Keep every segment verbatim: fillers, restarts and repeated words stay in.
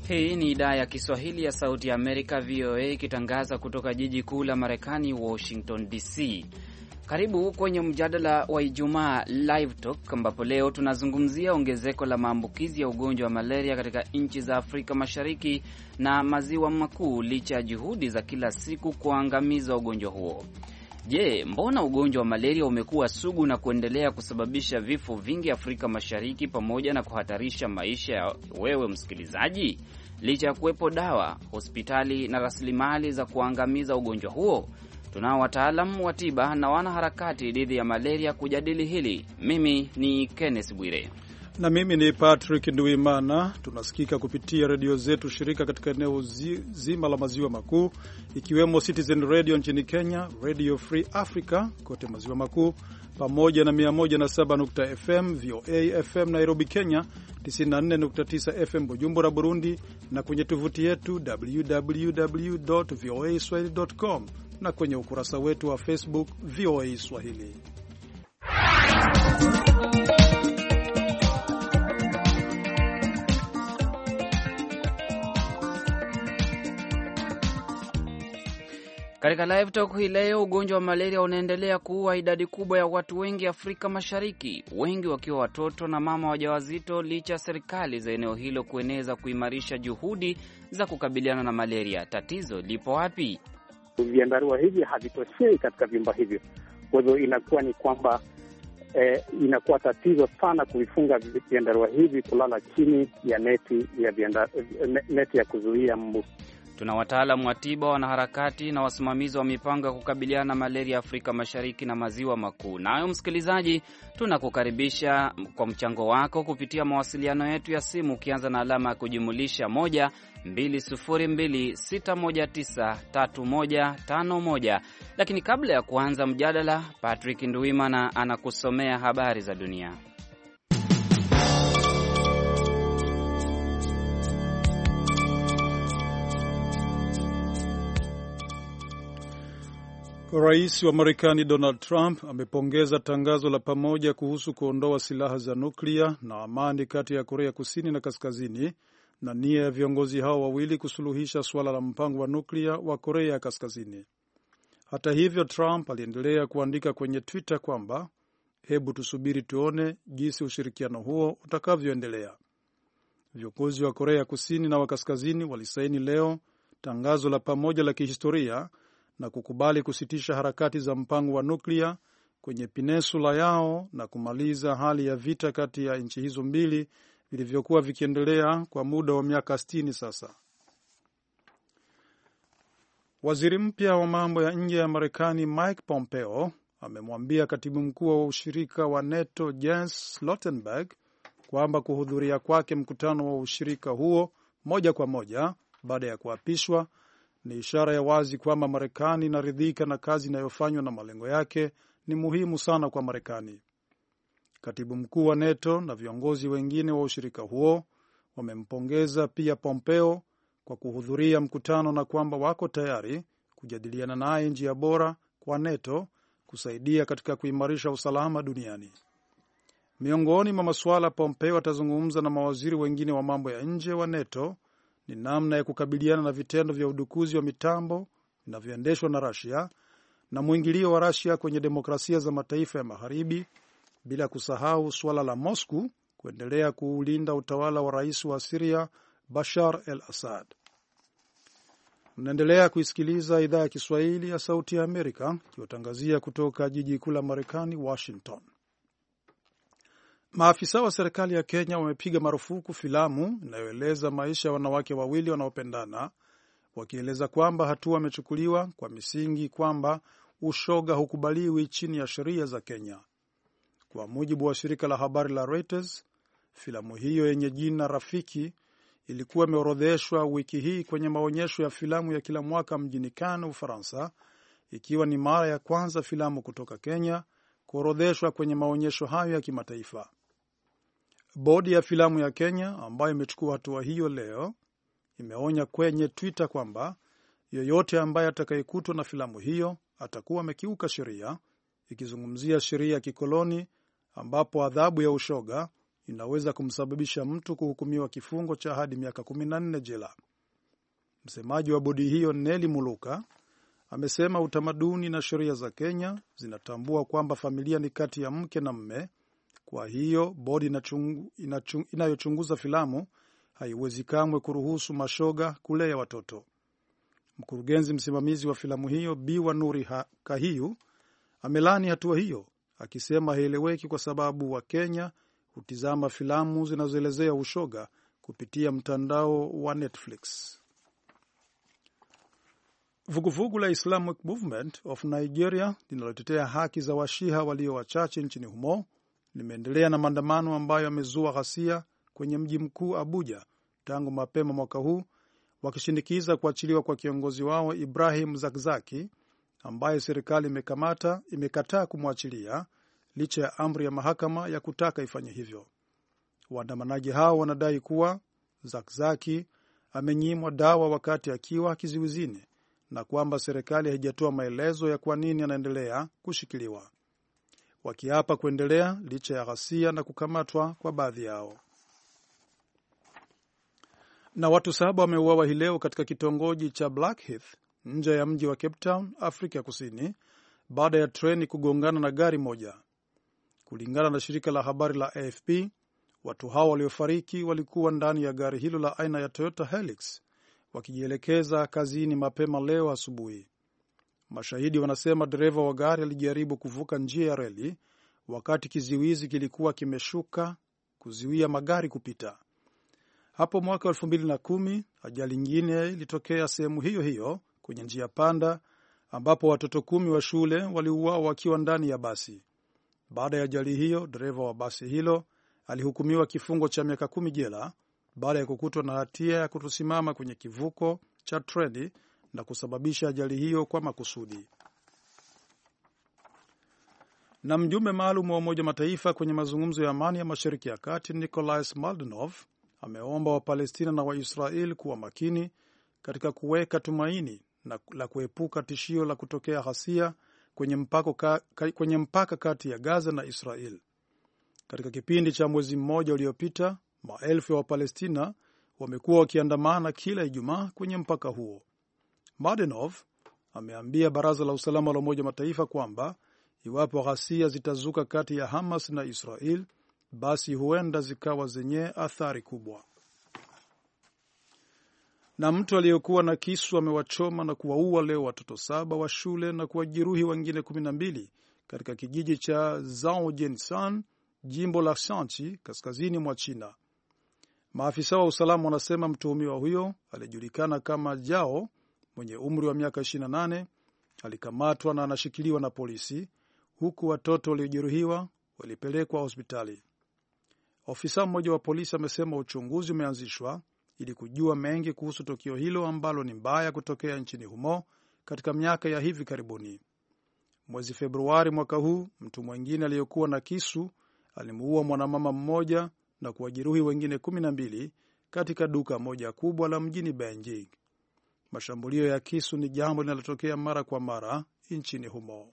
Hii ni idhaa ya Kiswahili ya Sauti ya Amerika, V O A, ikitangaza kutoka jiji kuu la Marekani, Washington D C. Karibu kwenye mjadala wa Ijumaa Live Talk, ambapo leo tunazungumzia ongezeko la maambukizi ya ugonjwa wa malaria katika nchi za Afrika Mashariki na Maziwa Makuu, licha ya juhudi za kila siku kuangamiza ugonjwa huo. Je, mbona ugonjwa wa malaria umekuwa sugu na kuendelea kusababisha vifo vingi Afrika Mashariki pamoja na kuhatarisha maisha ya wewe msikilizaji? Licha ya kuwepo dawa, hospitali na rasilimali za kuangamiza ugonjwa huo, tunao wataalamu wa tiba na wanaharakati dhidi ya malaria kujadili hili. Mimi ni Kenneth Bwire na mimi ni Patrick Nduimana. Tunasikika kupitia redio zetu shirika katika eneo zima la Maziwa Makuu, ikiwemo Citizen Radio nchini Kenya, Radio Free Africa kote Maziwa Makuu, pamoja na mia moja na saba nukta F M V O A F M Nairobi Kenya, tisini na nne nukta tisa F M Bujumbura Burundi, na kwenye tovuti yetu w w w dot v o a swahili dot com na kwenye ukurasa wetu wa Facebook V O A Swahili. Katika Live Talk hii leo, ugonjwa wa malaria unaendelea kuua idadi kubwa ya watu wengi Afrika Mashariki, wengi wakiwa watoto na mama wajawazito, licha serikali za eneo hilo kueneza kuimarisha juhudi za kukabiliana na malaria. Tatizo lipo wapi? Vyandarua hivi havitoshei katika vyumba hivyo. Kwa hivyo inakuwa ni kwamba eh, inakuwa tatizo sana kuvifunga vyandarua hivi kulala chini ya neti ya vianda, neti ya kuzuia mbu. Tuna wataalamu wa tiba, wanaharakati na wasimamizi wa mipango ya kukabiliana na malaria Afrika Mashariki na Maziwa Makuu. Nayo msikilizaji, tunakukaribisha kwa mchango wako kupitia mawasiliano yetu ya simu, ukianza na alama ya kujumulisha moja mbili sufuri mbili sita moja tisa tatu moja tano moja. Lakini kabla ya kuanza mjadala, Patrick Nduimana anakusomea habari za dunia. Rais wa Marekani Donald Trump amepongeza tangazo la pamoja kuhusu kuondoa silaha za nuklia na amani kati ya Korea Kusini na Kaskazini, na nia ya viongozi hao wawili kusuluhisha suala la mpango wa nuklia wa Korea ya Kaskazini. Hata hivyo, Trump aliendelea kuandika kwenye Twitter kwamba hebu tusubiri tuone jinsi ushirikiano huo utakavyoendelea. Viongozi wa Korea Kusini na wa Kaskazini walisaini leo tangazo la pamoja la kihistoria na kukubali kusitisha harakati za mpango wa nuklia kwenye peninsula yao na kumaliza hali ya vita kati ya nchi hizo mbili vilivyokuwa vikiendelea kwa muda wa miaka sitini sasa. Waziri mpya wa mambo ya nje ya Marekani Mike Pompeo amemwambia katibu mkuu wa ushirika wa NATO Jens Stoltenberg kwamba kuhudhuria kwake mkutano wa ushirika huo moja kwa moja baada ya kuapishwa ni ishara ya wazi kwamba Marekani inaridhika na kazi inayofanywa na malengo yake ni muhimu sana kwa Marekani. Katibu mkuu wa NATO na viongozi wengine wa ushirika huo wamempongeza pia Pompeo kwa kuhudhuria mkutano na kwamba wako tayari kujadiliana naye njia bora kwa NATO kusaidia katika kuimarisha usalama duniani. Miongoni mwa masuala Pompeo atazungumza na mawaziri wengine wa mambo ya nje wa NATO ni namna ya kukabiliana na vitendo vya udukuzi wa mitambo vinavyoendeshwa na Russia na mwingilio wa Russia kwenye demokrasia za mataifa ya Magharibi, bila kusahau suala la Moscow kuendelea kuulinda utawala wa rais wa Syria Bashar al-Assad. Mnaendelea kuisikiliza idhaa ya Kiswahili ya Sauti ya Amerika ikiwatangazia kutoka jiji kuu la Marekani, Washington. Maafisa wa serikali ya Kenya wamepiga marufuku filamu inayoeleza maisha ya wanawake wawili wanaopendana, wakieleza kwamba hatua imechukuliwa kwa misingi kwamba ushoga hukubaliwi chini ya sheria za Kenya. Kwa mujibu wa shirika la habari la Reuters, filamu hiyo yenye jina Rafiki ilikuwa imeorodheshwa wiki hii kwenye maonyesho ya filamu ya kila mwaka mjini Cannes, Ufaransa, ikiwa ni mara ya kwanza filamu kutoka Kenya kuorodheshwa kwenye maonyesho hayo ya kimataifa. Bodi ya filamu ya Kenya ambayo imechukua hatua hiyo leo imeonya kwenye Twitter kwamba yoyote ambaye atakayekutwa na filamu hiyo atakuwa amekiuka sheria, ikizungumzia sheria ya kikoloni ambapo adhabu ya ushoga inaweza kumsababisha mtu kuhukumiwa kifungo cha hadi miaka kumi na nne jela. Msemaji wa bodi hiyo Nelly Muluka amesema utamaduni na sheria za Kenya zinatambua kwamba familia ni kati ya mke na mme. Kwa hiyo bodi inayochunguza filamu haiwezi kamwe kuruhusu mashoga kulea watoto. Mkurugenzi msimamizi wa filamu hiyo Biwa Nuri Kahiu amelani hatua hiyo, akisema haieleweki kwa sababu wa Kenya hutizama filamu zinazoelezea ushoga kupitia mtandao wa Netflix. Vuguvugu la Islamic Movement of Nigeria linalotetea haki za washiha walio wachache nchini humo limeendelea na maandamano ambayo yamezua ghasia kwenye mji mkuu Abuja tangu mapema mwaka huu, wakishinikiza kuachiliwa kwa kiongozi wao Ibrahim Zakzaki ambaye serikali imekamata imekataa kumwachilia licha ya amri ya mahakama ya kutaka ifanye hivyo. Waandamanaji hao wanadai kuwa Zakzaki amenyimwa dawa wakati akiwa kizuizini na kwamba serikali haijatoa maelezo ya kwa nini anaendelea kushikiliwa, wakiapa kuendelea licha ya ghasia na kukamatwa kwa baadhi yao. Na watu saba wameuawa hii leo katika kitongoji cha Blackheath nje ya mji wa Cape Town, Afrika Kusini, baada ya treni kugongana na gari moja. Kulingana na shirika la habari la A F P, watu hao waliofariki walikuwa ndani ya gari hilo la aina ya Toyota Hilux wakijielekeza kazini mapema leo asubuhi. Mashahidi wanasema dereva wa gari alijaribu kuvuka njia ya reli wakati kiziwizi kilikuwa kimeshuka kuzuia magari kupita. Hapo mwaka elfu mbili na kumi ajali nyingine ilitokea sehemu hiyo hiyo kwenye njia panda ambapo watoto kumi wa shule waliuawa wakiwa ndani ya basi. Baada ya ajali hiyo, dereva wa basi hilo alihukumiwa kifungo cha miaka kumi jela baada ya kukutwa na hatia ya kutosimama kwenye kivuko cha treni na kusababisha ajali hiyo kwa makusudi. Na mjumbe maalum wa Umoja Mataifa kwenye mazungumzo ya amani ya Mashariki ya Kati Nicholas Maldonov ameomba Wapalestina na Waisraeli kuwa makini katika kuweka tumaini na la kuepuka tishio la kutokea ghasia kwenye mpaka, ka, kwenye mpaka kati ya Gaza na Israel. Katika kipindi cha mwezi mmoja uliopita, maelfu ya Wapalestina wamekuwa wakiandamana kila Ijumaa kwenye mpaka huo. Maldonov ameambia Baraza la Usalama la Umoja Mataifa kwamba iwapo ghasia zitazuka kati ya Hamas na Israel, basi huenda zikawa zenye athari kubwa. Na mtu aliyekuwa na kisu amewachoma na kuwaua leo watoto saba wa shule na kuwajeruhi wengine kumi na mbili katika kijiji cha Zhaojianshan, jimbo la Shanxi, kaskazini mwa China. Maafisa wa usalama wanasema mtuhumiwa huyo alijulikana kama Jao mwenye umri wa miaka ishirini na nane alikamatwa na anashikiliwa na polisi, huku watoto waliojeruhiwa walipelekwa hospitali. Ofisa mmoja wa polisi amesema uchunguzi umeanzishwa ili kujua mengi kuhusu tukio hilo ambalo ni mbaya kutokea nchini humo katika miaka ya hivi karibuni. Mwezi Februari mwaka huu, mtu mwingine aliyekuwa na kisu alimuua mwanamama mmoja na kuwajeruhi wengine kumi na mbili katika duka moja kubwa la mjini Beijing. Mashambulio ya kisu ni jambo linalotokea mara kwa mara nchini humo.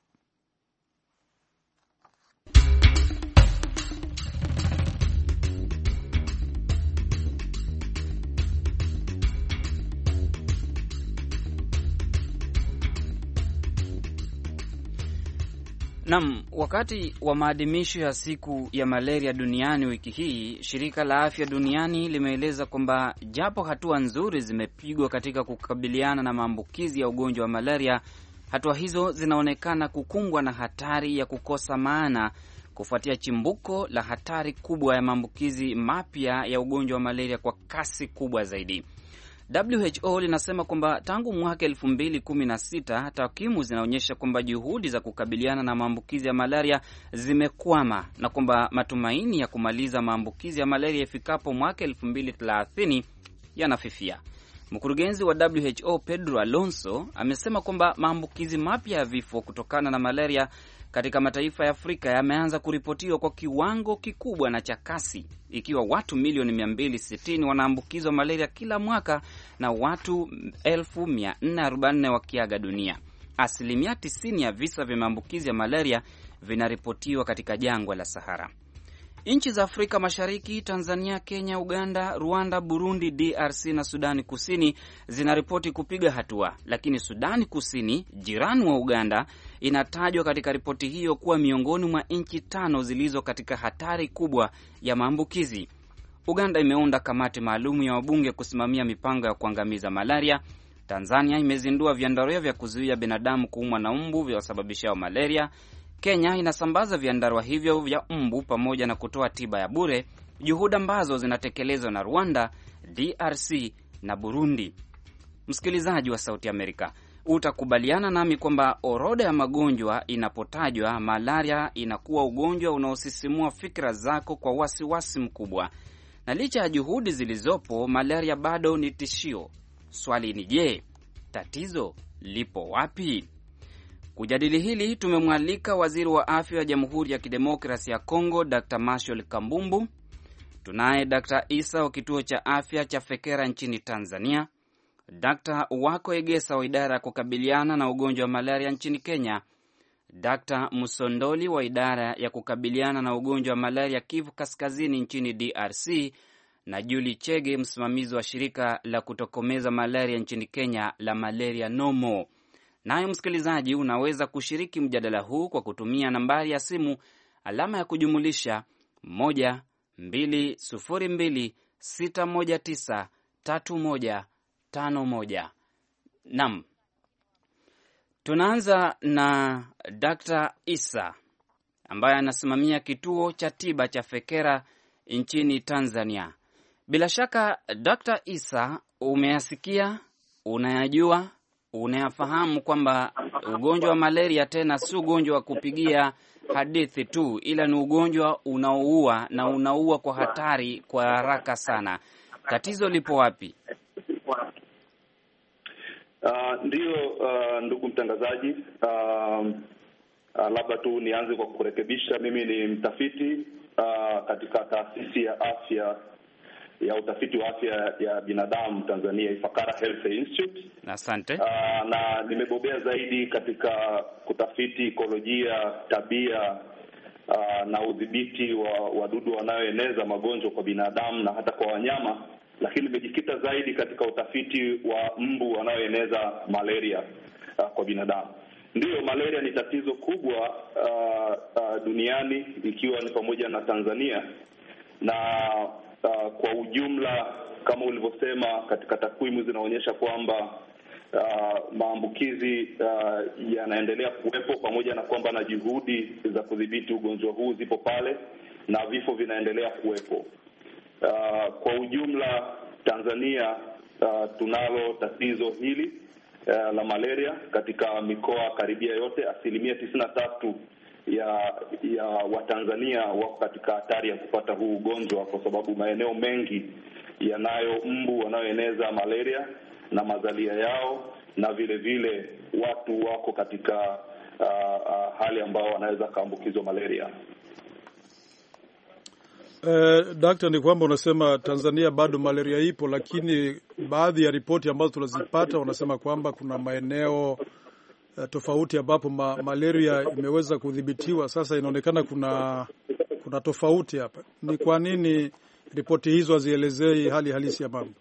Nam, wakati wa maadhimisho ya siku ya malaria duniani wiki hii, shirika la afya duniani limeeleza kwamba japo hatua nzuri zimepigwa katika kukabiliana na maambukizi ya ugonjwa wa malaria, hatua hizo zinaonekana kukumbwa na hatari ya kukosa maana kufuatia chimbuko la hatari kubwa ya maambukizi mapya ya ugonjwa wa malaria kwa kasi kubwa zaidi. W H O linasema kwamba tangu mwaka elfu mbili kumi na sita takwimu zinaonyesha kwamba juhudi za kukabiliana na maambukizi ya malaria zimekwama na kwamba matumaini ya kumaliza maambukizi ya malaria ifikapo mwaka elfu mbili thelathini yanafifia. Mkurugenzi wa W H O Pedro Alonso amesema kwamba maambukizi mapya ya vifo kutokana na malaria katika mataifa ya Afrika yameanza kuripotiwa kwa kiwango kikubwa na cha kasi, ikiwa watu milioni mia mbili sitini wanaambukizwa malaria kila mwaka na watu elfu mia nne arobaini na nne wakiaga dunia. Asilimia tisini ya visa vya maambukizi ya malaria vinaripotiwa katika jangwa la Sahara. Nchi za Afrika Mashariki, Tanzania, Kenya, Uganda, Rwanda, Burundi, D R C na Sudani Kusini zinaripoti kupiga hatua, lakini Sudani Kusini, jirani wa Uganda, inatajwa katika ripoti hiyo kuwa miongoni mwa nchi tano zilizo katika hatari kubwa ya maambukizi. Uganda imeunda kamati maalum ya wabunge kusimamia mipango ya kuangamiza malaria. Tanzania imezindua vyandarua vya kuzuia binadamu kuumwa na mbu vyosababishao malaria. Kenya inasambaza vyandarua hivyo vya mbu pamoja na kutoa tiba ya bure, juhudi ambazo zinatekelezwa na Rwanda, D R C na Burundi. Msikilizaji wa Sauti Amerika, utakubaliana nami kwamba orodha ya magonjwa inapotajwa, malaria inakuwa ugonjwa unaosisimua fikra zako kwa wasiwasi wasi mkubwa. Na licha ya juhudi zilizopo, malaria bado ni tishio. Swali ni je, tatizo lipo wapi? Kujadili hili tumemwalika waziri wa afya wa Jamhuri ya Kidemokrasia ya Kongo, Daktari Marshal Kambumbu. Tunaye Daktari Isa wa kituo cha afya cha Fekera nchini Tanzania, Daktari Wako Egesa wa idara ya kukabiliana na ugonjwa wa malaria nchini Kenya, Daktari Musondoli wa idara ya kukabiliana na ugonjwa wa malaria Kivu Kaskazini nchini D R C, na Julie Chege, msimamizi wa shirika la kutokomeza malaria nchini Kenya la Malaria Nomo. Naye msikilizaji, unaweza kushiriki mjadala huu kwa kutumia nambari ya simu alama ya kujumulisha moja mbili sufuri mbili sita moja tisa tatu moja tano moja. Naam. Tunaanza na Daktari Isa ambaye anasimamia kituo cha tiba cha Fekera nchini Tanzania. Bila shaka Daktari Isa, umeyasikia, unayajua, unayafahamu kwamba ugonjwa wa malaria tena si ugonjwa wa kupigia hadithi tu, ila ni ugonjwa unaoua na unaua kwa hatari kwa haraka sana. Tatizo lipo wapi? Uh, ndio uh, ndugu mtangazaji, uh, uh, labda tu nianze kwa kurekebisha. Mimi ni mtafiti uh, katika taasisi ya afya ya utafiti wa afya ya binadamu Tanzania, Ifakara Health Institute. Asante. Uh, na nimebobea zaidi katika kutafiti ekolojia, tabia uh, na udhibiti wa wadudu wanaoeneza magonjwa kwa binadamu na hata kwa wanyama, lakini nimejikita zaidi katika utafiti wa mbu wanaoeneza malaria uh, kwa binadamu. Ndiyo, malaria ni tatizo kubwa uh, uh, duniani, ikiwa ni pamoja na Tanzania, na uh, kwa ujumla kama ulivyosema, katika takwimu zinaonyesha kwamba uh, maambukizi uh, yanaendelea kuwepo, pamoja na kwamba na juhudi za kudhibiti ugonjwa huu zipo pale na vifo vinaendelea kuwepo. Uh, kwa ujumla Tanzania uh, tunalo tatizo hili uh, la malaria katika mikoa karibia yote. Asilimia tisini na tatu ya ya Watanzania wako katika hatari ya kupata huu ugonjwa, kwa sababu maeneo mengi yanayo mbu wanaoeneza malaria na mazalia yao, na vile vile watu wako katika uh, uh, hali ambao wanaweza kuambukizwa malaria. Eh, daktari, ni kwamba unasema Tanzania bado malaria ipo, lakini baadhi ya ripoti ambazo tunazipata wanasema kwamba kuna maeneo uh, tofauti ambapo ma, malaria imeweza kudhibitiwa. Sasa inaonekana kuna kuna tofauti hapa. Ni kwa nini ripoti hizo hazielezei hali halisi ya mambo?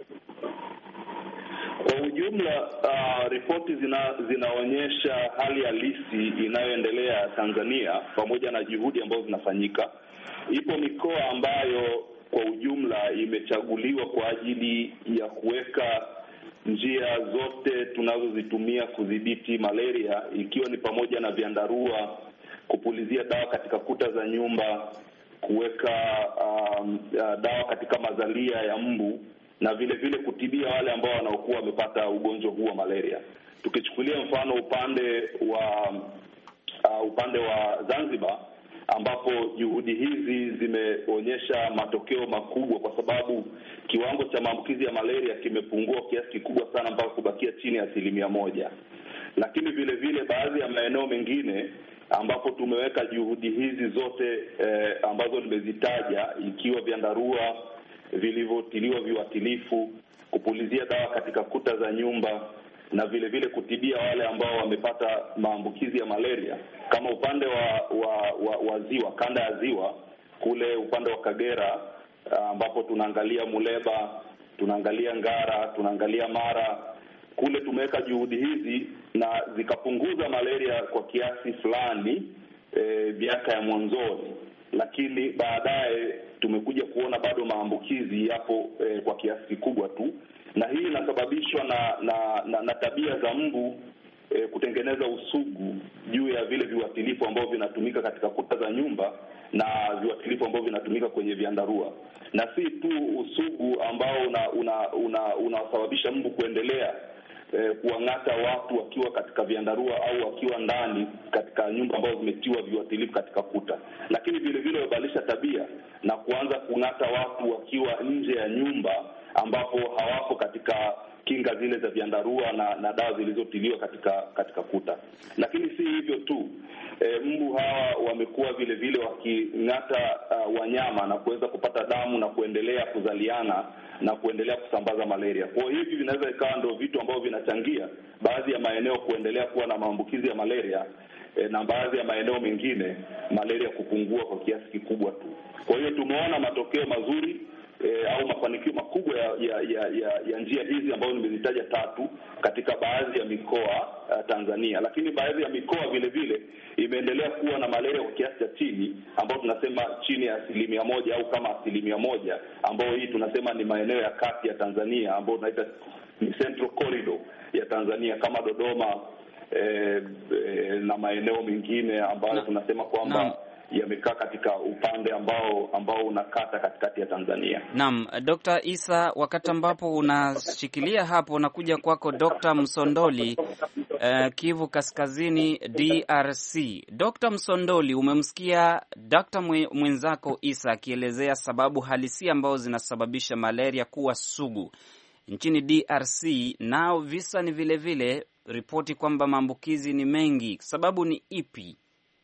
Kwa ujumla uh, ripoti zina, zinaonyesha hali halisi inayoendelea Tanzania pamoja na juhudi ambazo zinafanyika. Ipo mikoa ambayo kwa ujumla imechaguliwa kwa ajili ya kuweka njia zote tunazozitumia kudhibiti malaria, ikiwa ni pamoja na vyandarua, kupulizia dawa katika kuta za nyumba, kuweka um, dawa katika mazalia ya mbu, na vile vile kutibia wale ambao wanaokuwa wamepata ugonjwa huu wa malaria. Tukichukulia mfano upande wa uh, upande wa Zanzibar, ambapo juhudi hizi zimeonyesha matokeo makubwa, kwa sababu kiwango cha maambukizi ya malaria kimepungua kiasi kikubwa sana mpaka kubakia chini ya asilimia moja. Lakini vile vile baadhi ya maeneo mengine ambapo tumeweka juhudi hizi zote eh, ambazo nimezitaja, ikiwa vyandarua vilivyotiliwa viuatilifu, kupulizia dawa katika kuta za nyumba, na vile vile kutibia wale ambao wamepata maambukizi ya malaria. Kama upande wa wa, wa, wa ziwa, kanda ya ziwa, kule upande wa Kagera ambapo tunaangalia Muleba, tunaangalia Ngara, tunaangalia Mara. Kule tumeweka juhudi hizi na zikapunguza malaria kwa kiasi fulani miaka e, ya mwanzoni, lakini baadaye tumekuja kuona bado maambukizi yapo e, kwa kiasi kikubwa tu, na hii inasababishwa na na, na na tabia za mbu e, kutengeneza usugu juu ya vile viuatilifu ambavyo vinatumika katika kuta za nyumba na viuatilifu ambavyo vinatumika kwenye vyandarua. Na si tu usugu ambao una unasababisha una, una mbu kuendelea e, kuang'ata watu wakiwa katika vyandarua au wakiwa ndani katika nyumba ambazo zimetiwa viuatilifu katika kuta, lakini vile vile wabadilisha tabia na kuanza kung'ata watu wakiwa nje ya nyumba ambapo hawapo katika kinga zile za vyandarua na, na dawa zilizotiliwa katika katika kuta. Lakini si hivyo tu, e, mbu hawa wamekuwa vile vile waking'ata uh, wanyama na kuweza kupata damu na kuendelea kuzaliana na kuendelea kusambaza malaria. Kwa hiyo hivi vinaweza ikawa ndio vitu ambavyo vinachangia baadhi ya maeneo kuendelea kuwa na maambukizi ya malaria e, na baadhi ya maeneo mengine malaria kupungua kwa kiasi kikubwa tu. Kwa hiyo tumeona matokeo mazuri E, au mafanikio makubwa ya ya, ya ya ya njia hizi ambazo nimezitaja tatu katika baadhi ya mikoa uh, Tanzania, lakini baadhi ya mikoa vile vile imeendelea kuwa na malaria kwa kiasi cha chini, ambao tunasema chini ya asilimia moja au kama asilimia moja, ambao hii tunasema ni maeneo ya kati ya Tanzania, ambao tunaita ni Central Corridor ya Tanzania kama Dodoma e, e, na maeneo mengine ambayo tunasema kwamba yamekaa katika upande ambao ambao unakata katikati ya Tanzania. Naam, Doctor Isa, wakati ambapo unashikilia hapo nakuja kwako Doctor Msondoli, uh, Kivu Kaskazini D R C. Doctor Msondoli, umemsikia Doctor mwenzako Isa akielezea sababu halisi ambazo zinasababisha malaria kuwa sugu nchini D R C, nao visa ni vile vile ripoti kwamba maambukizi ni mengi. Sababu ni ipi?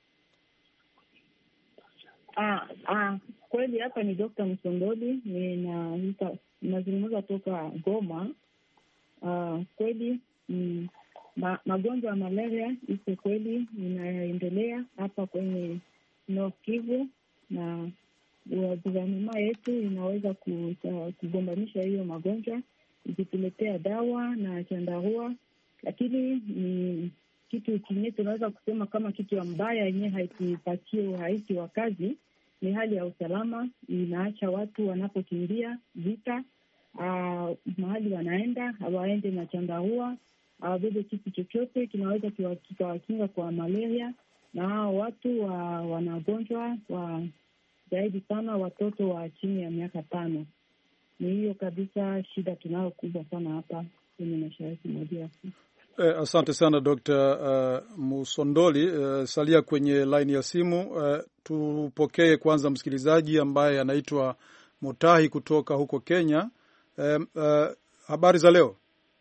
Ah, ah, kweli hapa ni Doctor Msondoli, nina nazungumza toka Goma. Ah, kweli mm, ma, magonjwa ya malaria iko kweli inaendelea hapa kwenye North Kivu, na gouvernement yetu inaweza kugombanisha hiyo magonjwa ikituletea dawa na chandarua, lakini ni kitu kingine tunaweza kusema kama kitu mbaya yenyewe haitupatie urahisi wa kazi ni hali ya usalama. Inaacha watu wanapokimbia vita, uh, mahali wanaenda hawaende na chandarua, hawabebe kitu chochote kinaweza kikawakinga kwa malaria, na hao watu wa, wanagonjwa wa zaidi sana watoto wa chini ya miaka tano. Ni hiyo kabisa shida tunayo kubwa sana hapa kwenye mashariki mwa D R C. Eh, asante sana Doctor uh, Musondoli. Uh, salia kwenye line ya simu. Uh, tupokee kwanza msikilizaji ambaye anaitwa Mutahi kutoka huko Kenya. Uh, uh, habari za leo?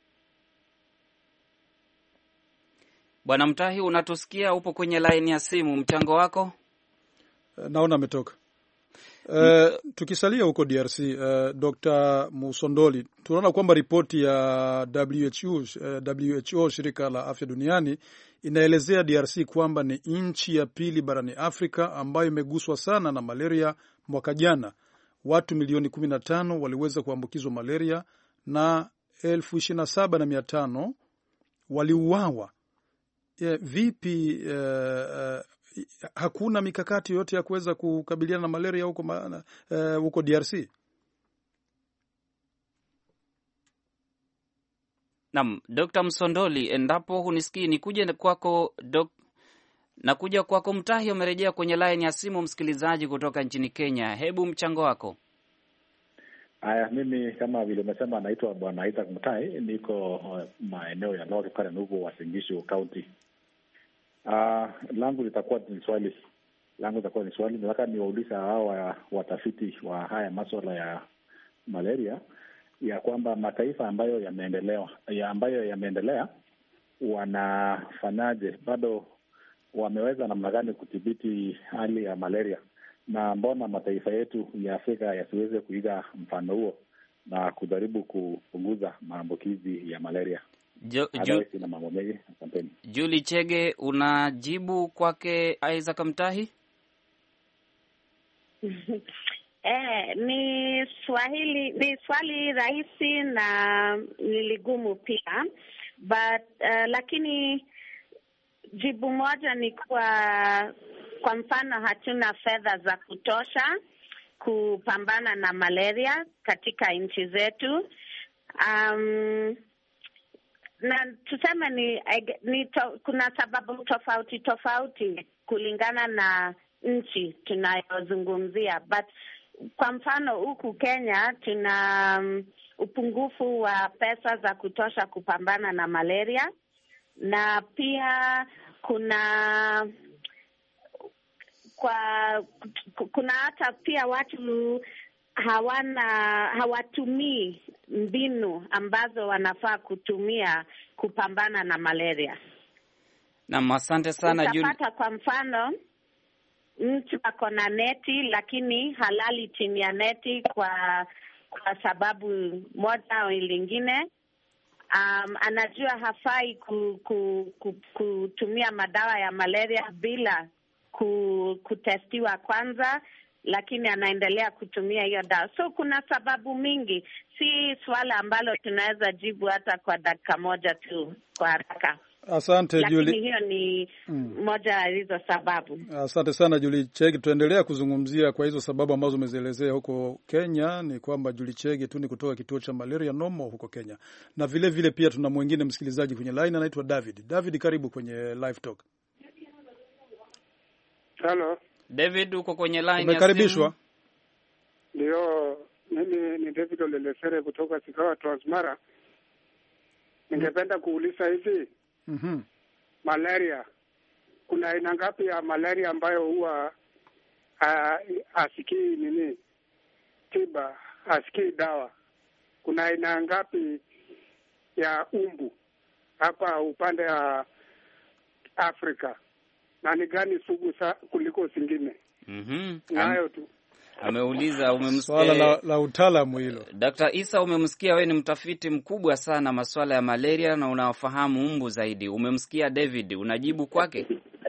Bwana Mutahi, unatusikia? Upo kwenye line ya simu, mchango wako? Uh, naona ametoka. Uh, tukisalia huko D R C, uh, Doctor Musondoli, tunaona kwamba ripoti ya W H O, uh, W H O shirika la afya duniani inaelezea D R C kwamba ni nchi ya pili barani Afrika ambayo imeguswa sana na malaria. Mwaka jana watu milioni kumi na tano waliweza kuambukizwa malaria na elfu ishirini na saba na mia tano waliuawa. Yeah, vipi uh, uh, hakuna mikakati yote ya kuweza kukabiliana na malaria huko uh, huko D R C? Naam, Doctor Msondoli, endapo hunisikii nikuje kwako dok... nakuja kwako Mtahi, umerejea kwenye line ya simu, msikilizaji kutoka nchini Kenya. Hebu mchango wako. Haya, mimi kama vile umesema naitwa Bwana Isaac Mutahi, niko maeneo ya North Karen huko Uasin Gishu County. Uh, langu litakuwa ni swali langu litakuwa ni swali nataka niwauliza hao watafiti wa haya masuala ya malaria ya kwamba mataifa ambayo yameendelea ya ambayo yameendelea wanafanyaje, bado wameweza namna gani kudhibiti hali ya malaria, na mbona mataifa yetu ya Afrika yasiweze kuiga mfano huo na kujaribu kupunguza maambukizi ya malaria? Jo, ju, Julie Chege, unajibu kwake Isaac Mtahi? Eh, ni Swahili, ni swali rahisi na ni ligumu pia, but uh, lakini jibu moja ni kwa kwa mfano hatuna fedha za kutosha kupambana na malaria katika nchi zetu. Um, na tuseme ni, ni to, kuna sababu tofauti tofauti kulingana na nchi tunayozungumzia, but kwa mfano huku Kenya tuna um, upungufu wa pesa za kutosha kupambana na malaria, na pia kuna kwa kuna hata pia watu hawana hawatumii mbinu ambazo wanafaa kutumia kupambana na malaria. Na asante sana Julie. Utapata kwa mfano mtu ako na neti lakini halali chini ya neti kwa kwa sababu moja au lingine. Um, anajua hafai ku, ku, ku, kutumia madawa ya malaria bila ku, kutestiwa kwanza, lakini anaendelea kutumia hiyo dawa. So kuna sababu mingi, si swala ambalo tunaweza jibu hata kwa dakika moja tu kwa haraka. Asante Julie. Lakini hiyo ni mm. moja ya hizo sababu. Asante sana Julie Chege. Tuendelea kuzungumzia kwa hizo sababu ambazo umezielezea huko Kenya. Ni kwamba Julie Chege tu ni kutoka kituo cha malaria Nomo huko Kenya. Na vile vile pia tuna mwingine msikilizaji kwenye line anaitwa David. David, karibu kwenye live talk. Hello. David, uko kwenye line. Umekaribishwa. Ndio, mimi ni David Olelesere kutoka Sikawa Transmara. Ningependa kuuliza hivi. Mhm. Malaria. Kuna aina ngapi ya malaria ambayo huwa uh, asikii nini? Tiba, asikii dawa. Kuna aina ngapi ya umbu hapa upande wa Afrika? Na ni gani sugu sa kuliko zingine? Mhm. Nayo tu. Ameuliza, umemsikia swala la, la utaalamu hilo. Daktari Isa, umemsikia, wewe ni mtafiti mkubwa sana masuala ya malaria na unawafahamu umbu zaidi. Umemsikia David, unajibu kwake?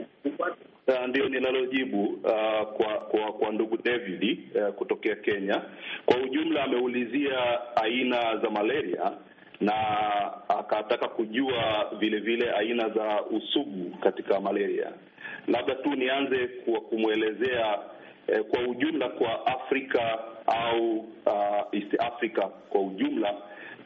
Uh, ndio ninalojibu uh, kwa kwa kwa ndugu David uh, kutokea Kenya. Kwa ujumla ameulizia aina za malaria na akataka kujua vile vile aina za usugu katika malaria. Labda tu nianze kwa kumwelezea eh, kwa ujumla kwa Afrika au uh, East Africa kwa ujumla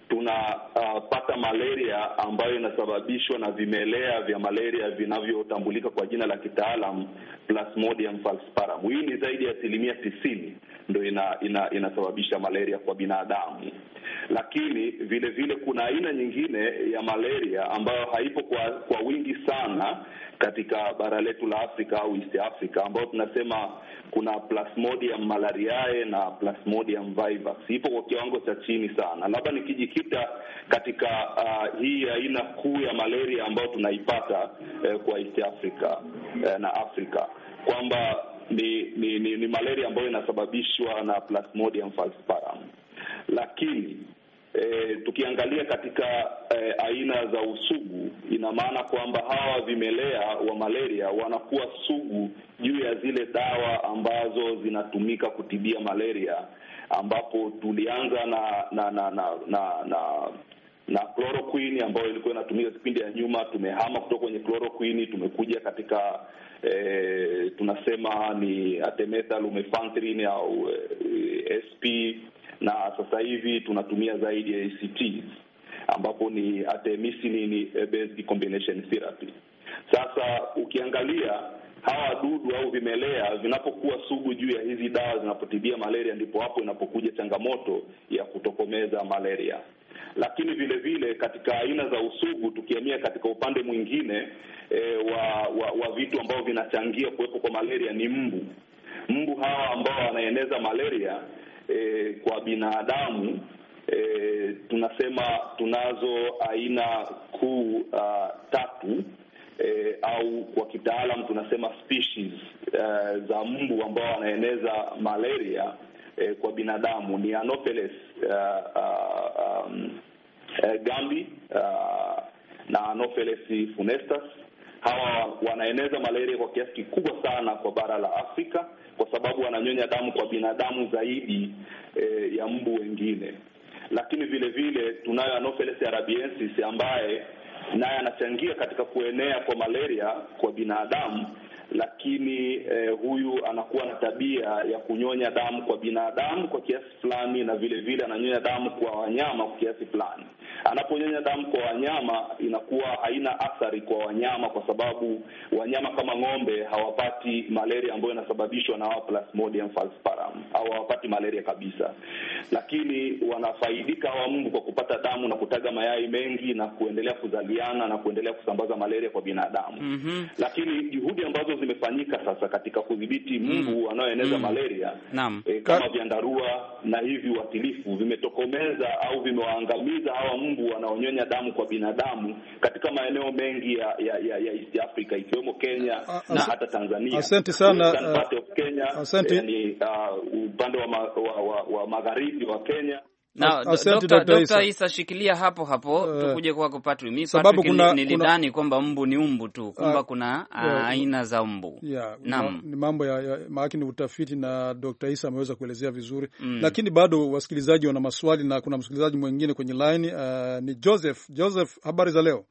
tunapata uh, malaria ambayo inasababishwa na vimelea vya malaria vinavyotambulika kwa jina la kitaalam Plasmodium falciparum. Hii ni zaidi ya asilimia tisini ndio ina, ina, inasababisha malaria kwa binadamu. Lakini vile vile kuna aina nyingine ya malaria ambayo haipo kwa kwa wingi sana katika bara letu la Afrika au East Africa, ambayo tunasema kuna Plasmodium malariae na Plasmodium vivax. Ipo kwa kiwango cha chini sana. Labda nikijikita katika uh, hii aina kuu ya malaria ambayo tunaipata uh, kwa East Africa uh, na Afrika, kwamba ni, ni, ni, ni malaria ambayo inasababishwa na Plasmodium falciparum. Lakini E, tukiangalia katika e, aina za usugu, ina maana kwamba hawa vimelea wa malaria wanakuwa sugu juu ya zile dawa ambazo zinatumika kutibia malaria, ambapo tulianza na na na na na, na na chloroquine ambayo ilikuwa inatumika kipindi ya nyuma. Tumehama kutoka kwenye chloroquine tumekuja katika e, tunasema ni artemether lumefantrine au e, S P, na sasa hivi tunatumia zaidi ya A C Ts ambapo ni artemisinin based combination therapy. Sasa ukiangalia hawa wadudu au vimelea vinapokuwa sugu juu ya hizi dawa zinapotibia malaria, ndipo hapo inapokuja changamoto ya kutokomeza malaria. Lakini vile vile katika aina za usugu, tukihamia katika upande mwingine e, wa, wa wa vitu ambao vinachangia kuwepo kwa malaria ni mbu. Mbu hawa ambao wanaeneza malaria E, kwa binadamu e, tunasema tunazo aina kuu uh, tatu e, au kwa kitaalam tunasema species uh, za mbu ambao wanaeneza malaria e, kwa binadamu ni Anopheles uh, uh, um, uh, gambi uh, na Anopheles funestus. hawa wanaeneza malaria kwa kiasi kikubwa sana kwa bara la Afrika, kwa sababu wananyonya damu kwa binadamu zaidi e, ya mbu wengine. Lakini vile vile tunayo Anopheles arabiensis ambaye naye anachangia katika kuenea kwa malaria kwa binadamu, lakini eh, huyu anakuwa na tabia ya kunyonya damu kwa binadamu kwa kiasi fulani, na vile vile ananyonya damu kwa wanyama kwa kiasi fulani. Anaponyonya damu kwa wanyama inakuwa haina athari kwa wanyama, kwa sababu wanyama kama ng'ombe hawapati malaria ambayo inasababishwa na Plasmodium falciparum, au hawapati malaria kabisa. Lakini wanafaidika hawa mbu kwa kupata damu na kutaga mayai mengi na kuendelea kuzaliana na kuendelea kusambaza malaria kwa binadamu. Mm-hmm. Lakini juhudi ambazo zimefanyika sasa katika kudhibiti mbu mm. wanaoeneza mm. malaria e, kama vyandarua na hivi watilifu vimetokomeza au vimewaangamiza hawa mbu wanaonyonya damu kwa binadamu katika maeneo mengi ya ya, ya, ya East Africa ikiwemo Kenya a, na hata Tanzania. Asante sana. Uh, Kenya, asante. Yani uh, upande wa, ma, wa, wa, wa magharibi wa Kenya. Na Dokta Isa. Isa shikilia hapo hapo uh, tukuje kwako Patrick. Mimi sababu kuna nilidhani kwamba mbu ni mbu tu, kumbe uh, kuna uh, yeah, aina za mbu. Yeah, naam. Ni mambo ya, ya maana utafiti na Dokta Isa ameweza kuelezea vizuri. Mm. Lakini bado wasikilizaji wana maswali na kuna msikilizaji mwingine kwenye line uh, ni Joseph. Joseph, habari za leo?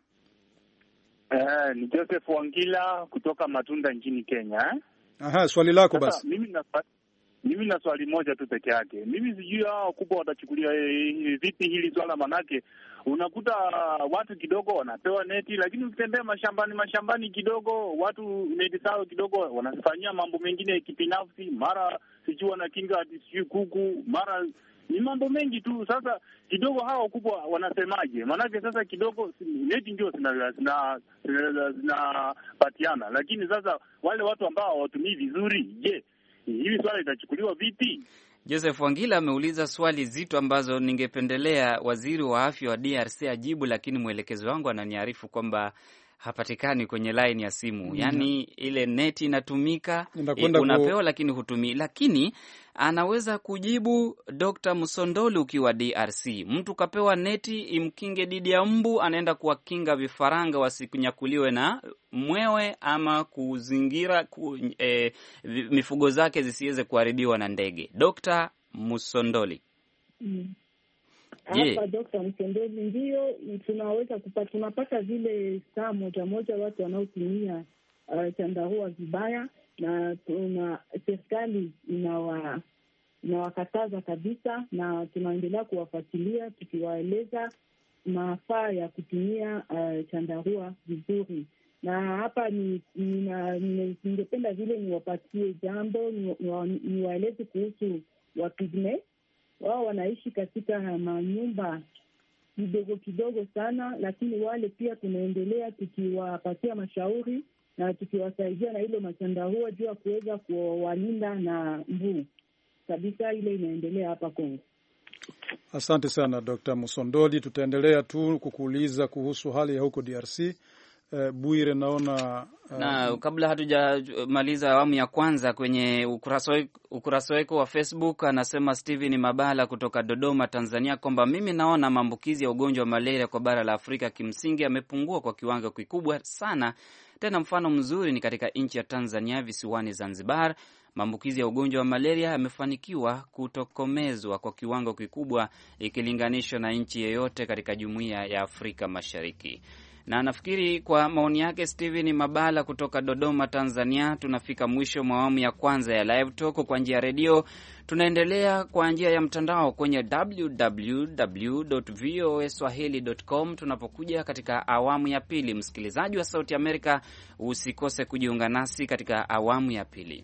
Eh, ni Joseph Wangila kutoka Matunda nchini Kenya. Eh? Aha, swali lako basi. Mimi na Mimi na swali moja tu peke yake. Mimi sijui hao kubwa watachukulia e, vipi hili swala, manake unakuta watu kidogo wanapewa neti, lakini ukitembea mashambani mashambani kidogo watu neti zao kidogo wanafanyia mambo mengine kibinafsi, mara sijui wanakinga sijui kuku, mara ni mambo mengi tu. Sasa kidogo hao kubwa wanasemaje? Manake sasa kidogo neti ndio zina zina zinapatiana, lakini sasa wale watu ambao hawatumii vizuri, je, hili swali litachukuliwa vipi? Joseph Wangila ameuliza swali zito ambazo ningependelea waziri wa afya wa D R C ajibu, lakini mwelekezo wangu ananiarifu kwamba hapatikani kwenye line ya simu. Mm-hmm. Yaani ile neti inatumika, unapewa ku... lakini hutumii. Lakini anaweza kujibu Dokta Musondoli ukiwa D R C. Mtu kapewa neti imkinge dhidi ya mbu, anaenda kuwakinga vifaranga wasikunyakuliwe na mwewe ama kuzingira ku, eh, mifugo zake zisiweze kuharibiwa na ndege. Dokta Musondoli. Mm. Hapa Dokta Msendezi, ndio tunaweza kupata, tunapata vile saa moja moja watu wanaotumia uh, chandarua vibaya, na tuna serikali inawa inawakataza kabisa, na tunaendelea kuwafuatilia tukiwaeleza mafaa ya kutumia uh, chandarua vizuri. Na hapa ni ningependa vile niwapatie jambo, niwaeleze kuhusu wapigme. Wao wanaishi katika manyumba kidogo kidogo sana, lakini wale pia tunaendelea tukiwapatia mashauri na tukiwasaidia na ile machandarua juu ya kuweza kuwalinda na mbu kabisa. Ile inaendelea hapa Kongo. Asante sana Dokta Musondoli, tutaendelea tu kukuuliza kuhusu hali ya huko D R C. Uh, Bwire, naona uh, na kabla hatujamaliza awamu ya kwanza, kwenye ukurasa ukurasa wako wa Facebook anasema Steven Mabala kutoka Dodoma, Tanzania, kwamba mimi naona maambukizi ya ugonjwa wa malaria kwa bara la Afrika kimsingi yamepungua kwa kiwango kikubwa sana. Tena mfano mzuri ni katika nchi ya Tanzania, visiwani Zanzibar, maambukizi ya ugonjwa wa malaria yamefanikiwa kutokomezwa kwa kiwango kikubwa ikilinganishwa na nchi yoyote katika Jumuiya ya Afrika Mashariki. Na nafikiri kwa maoni yake Steven Mabala kutoka Dodoma, Tanzania, tunafika mwisho mwa awamu ya kwanza ya Live Talk kwa njia ya redio. Tunaendelea kwa njia ya mtandao kwenye w w w dot v o a swahili dot com tunapokuja katika awamu ya pili. Msikilizaji wa Sauti Amerika, usikose kujiunga nasi katika awamu ya pili.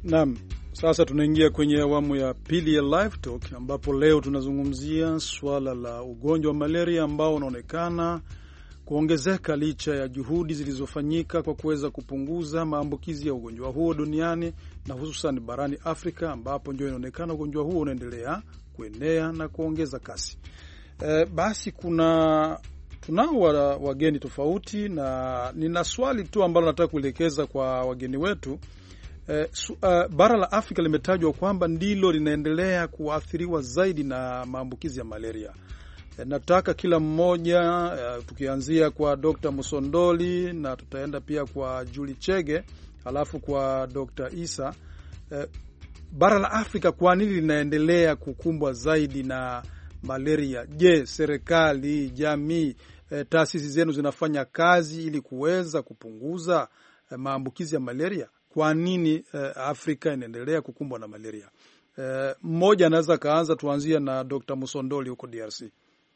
Naam, sasa tunaingia kwenye awamu ya pili ya Live Talk ambapo leo tunazungumzia swala la ugonjwa wa malaria ambao unaonekana kuongezeka licha ya juhudi zilizofanyika kwa kuweza kupunguza maambukizi ya ugonjwa huo duniani na hususan barani Afrika ambapo ndio inaonekana ugonjwa huo unaendelea kuenea na kuongeza kasi. E, basi kuna tunao wageni tofauti na nina swali tu ambalo nataka kuelekeza kwa wageni wetu. E, su, uh, bara la Afrika limetajwa kwamba ndilo linaendelea kuathiriwa zaidi na maambukizi ya malaria. E, nataka kila mmoja uh, tukianzia kwa Doctor Musondoli na tutaenda pia kwa Julie Chege alafu kwa Doctor Isa. E, bara la Afrika kwa nini linaendelea kukumbwa zaidi na malaria? Je, serikali, jamii, e, taasisi zenu zinafanya kazi ili kuweza kupunguza e, maambukizi ya malaria? Kwa nini e, Afrika inaendelea kukumbwa na malaria? E, mmoja anaweza kaanza, tuanzie na Doctor Musondoli huko D R C.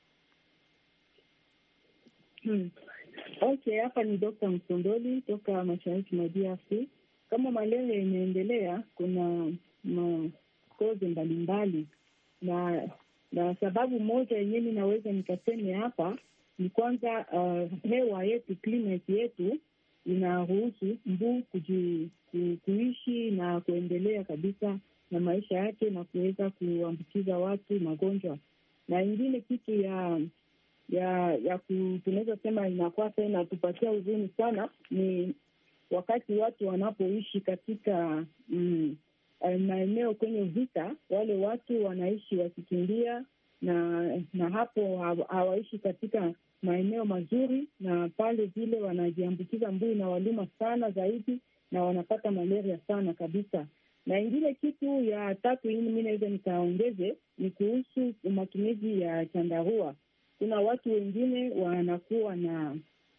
Hmm. Okay, hapa ni Doctor Musondoli toka mashariki mwa D R C. Kama malaria inaendelea, kuna makozi mbalimbali na na sababu moja yenyewe ninaweza nikaseme hapa ni kwanza, uh, hewa yetu, climate yetu inaruhusu mbu kuji, ku, kuishi na kuendelea kabisa na maisha yake na kuweza kuambukiza watu magonjwa. Na ingine kitu ya ya ya tunaweza sema inakuwa tena tupatia huzuni sana ni wakati watu wanapoishi katika mm, maeneo kwenye vita, wale watu wanaishi wakikimbia na na hapo hawaishi katika maeneo mazuri, na pale vile wanajiambukiza mbu na waluma sana zaidi na wanapata malaria sana kabisa. Na ingine kitu ya tatu hii mimi naweza nikaongeze ni kuhusu matumizi ya chandarua. Kuna watu wengine wanakuwa na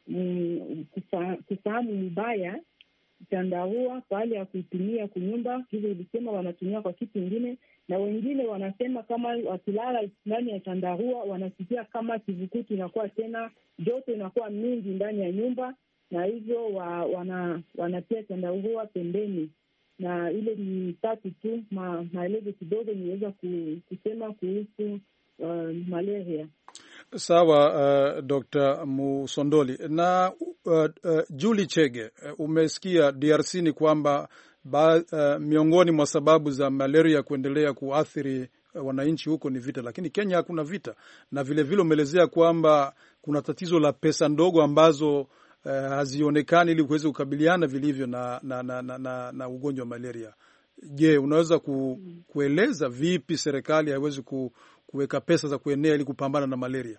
mm, kufa, kufahamu mbaya chandarua pale ya kuitumia kunyumba, hivyo ilisema wanatumia kwa kitu kingine, na wengine wanasema kama wakilala ndani ya chandarua wanasikia kama kivukuti inakuwa tena joto inakuwa mingi ndani ya nyumba, na hivyo wa, wana wanatia chandarua pembeni. Na ile ni tatu tu ma, maelezo kidogo niweza kusema kuhusu uh, malaria. Sawa, uh, Doctor Musondoli na uh, uh, Julie Chege, uh, umesikia D R C ni kwamba ba, uh, miongoni mwa sababu za malaria kuendelea kuathiri uh, wananchi huko ni vita, lakini Kenya hakuna vita, na vile vile umeelezea kwamba kuna tatizo la pesa ndogo ambazo uh, hazionekani ili kuweza kukabiliana vilivyo na na, na, na, na, na ugonjwa wa malaria. Je, unaweza ku, kueleza vipi serikali haiwezi ku kuweka pesa za kuenea ili kupambana na malaria?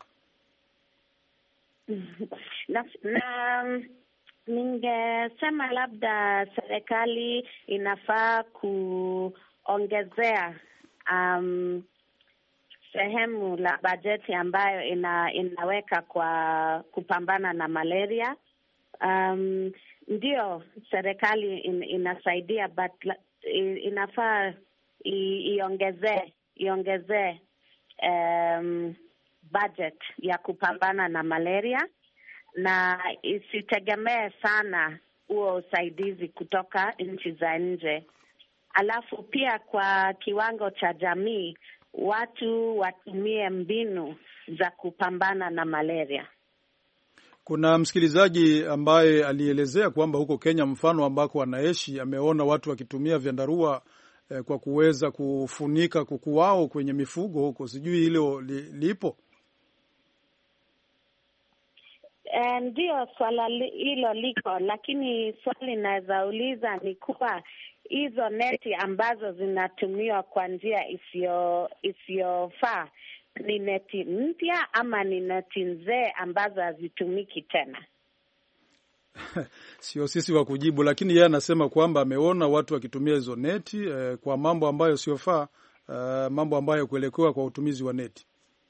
na, na ningesema labda serikali inafaa kuongezea um, sehemu la bajeti ambayo ina, inaweka kwa kupambana na malaria. Um, ndio serikali in, inasaidia but inafaa iongezee iongezee Um, budget ya kupambana na malaria na isitegemee sana huo usaidizi kutoka nchi za nje. Alafu pia kwa kiwango cha jamii watu watumie mbinu za kupambana na malaria. Kuna msikilizaji ambaye alielezea kwamba huko Kenya mfano ambako anaishi ameona watu wakitumia vyandarua kwa kuweza kufunika kuku wao kwenye mifugo huko. Sijui hilo li, lipo? Ndio, swala hilo liko, lakini swali naweza uliza ni kuwa hizo neti ambazo zinatumiwa kwa njia isiyo isiyofaa ni neti mpya ama ni neti nzee ambazo hazitumiki tena? Sio sisi wa kujibu, lakini yeye anasema kwamba ameona watu wakitumia hizo neti eh, kwa mambo ambayo siofaa, eh, mambo ambayo kuelekewa kwa utumizi wa neti.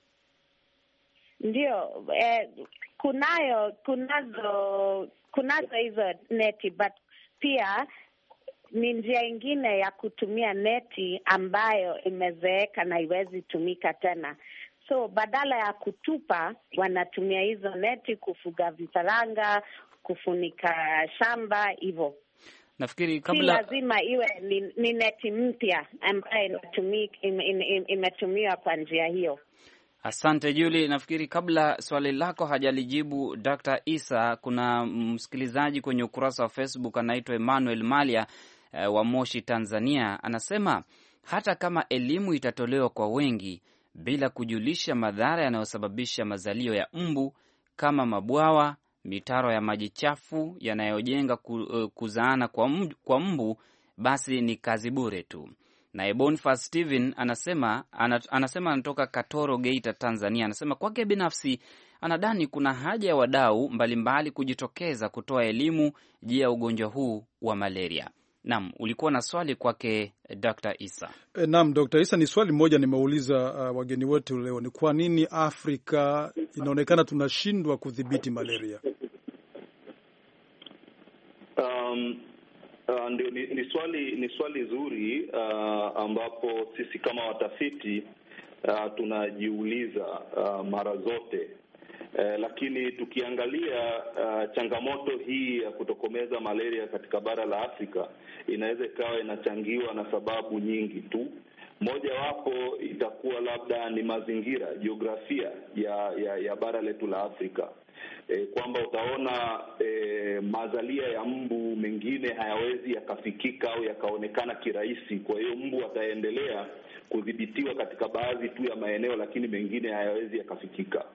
Ndio, eh, kunayo kunazo kunazo hizo neti, but pia ni njia ingine ya kutumia neti ambayo imezeeka na iwezi tumika tena. So badala ya kutupa wanatumia hizo neti kufuga vifaranga, kufunika shamba hivyo. Nafikiri kabla si lazima iwe ni, ni neti mpya ambayo inatumika imetumiwa kwa njia hiyo. Asante Julie. Nafikiri kabla swali lako hajalijibu Doctor Isa, kuna msikilizaji kwenye ukurasa wa Facebook anaitwa Emmanuel Malia uh, wa Moshi, Tanzania. Anasema hata kama elimu itatolewa kwa wengi bila kujulisha madhara yanayosababisha mazalio ya mbu kama mabwawa, mitaro ya maji chafu yanayojenga kuzaana kwa mbu, kwa mbu basi ni kazi bure tu. Na Boniface Steven anasema anasema anatoka Katoro, Geita, Tanzania. Anasema kwake binafsi anadhani kuna haja ya wadau mbalimbali kujitokeza kutoa elimu juu ya ugonjwa huu wa malaria. Naam, ulikuwa na swali kwake Doctor Isa. E, naam Doctor Isa, ni swali moja nimeuliza uh, wageni wetu leo, ni kwa nini Afrika inaonekana tunashindwa kudhibiti malaria? Um, uh, ndio ni, ni swali ni swali zuri uh, ambapo sisi kama watafiti uh, tunajiuliza uh, mara zote. Uh, lakini tukiangalia uh, changamoto hii ya kutokomeza malaria katika bara la Afrika inaweza ikawa inachangiwa na sababu nyingi tu. Moja wapo itakuwa labda ni mazingira, jiografia ya, ya, ya bara letu la Afrika. E, kwamba utaona e, mazalia ya mbu mengine hayawezi yakafikika au yakaonekana kirahisi. Kwa hiyo mbu ataendelea kudhibitiwa katika baadhi tu ya maeneo, lakini mengine hayawezi yakafikika.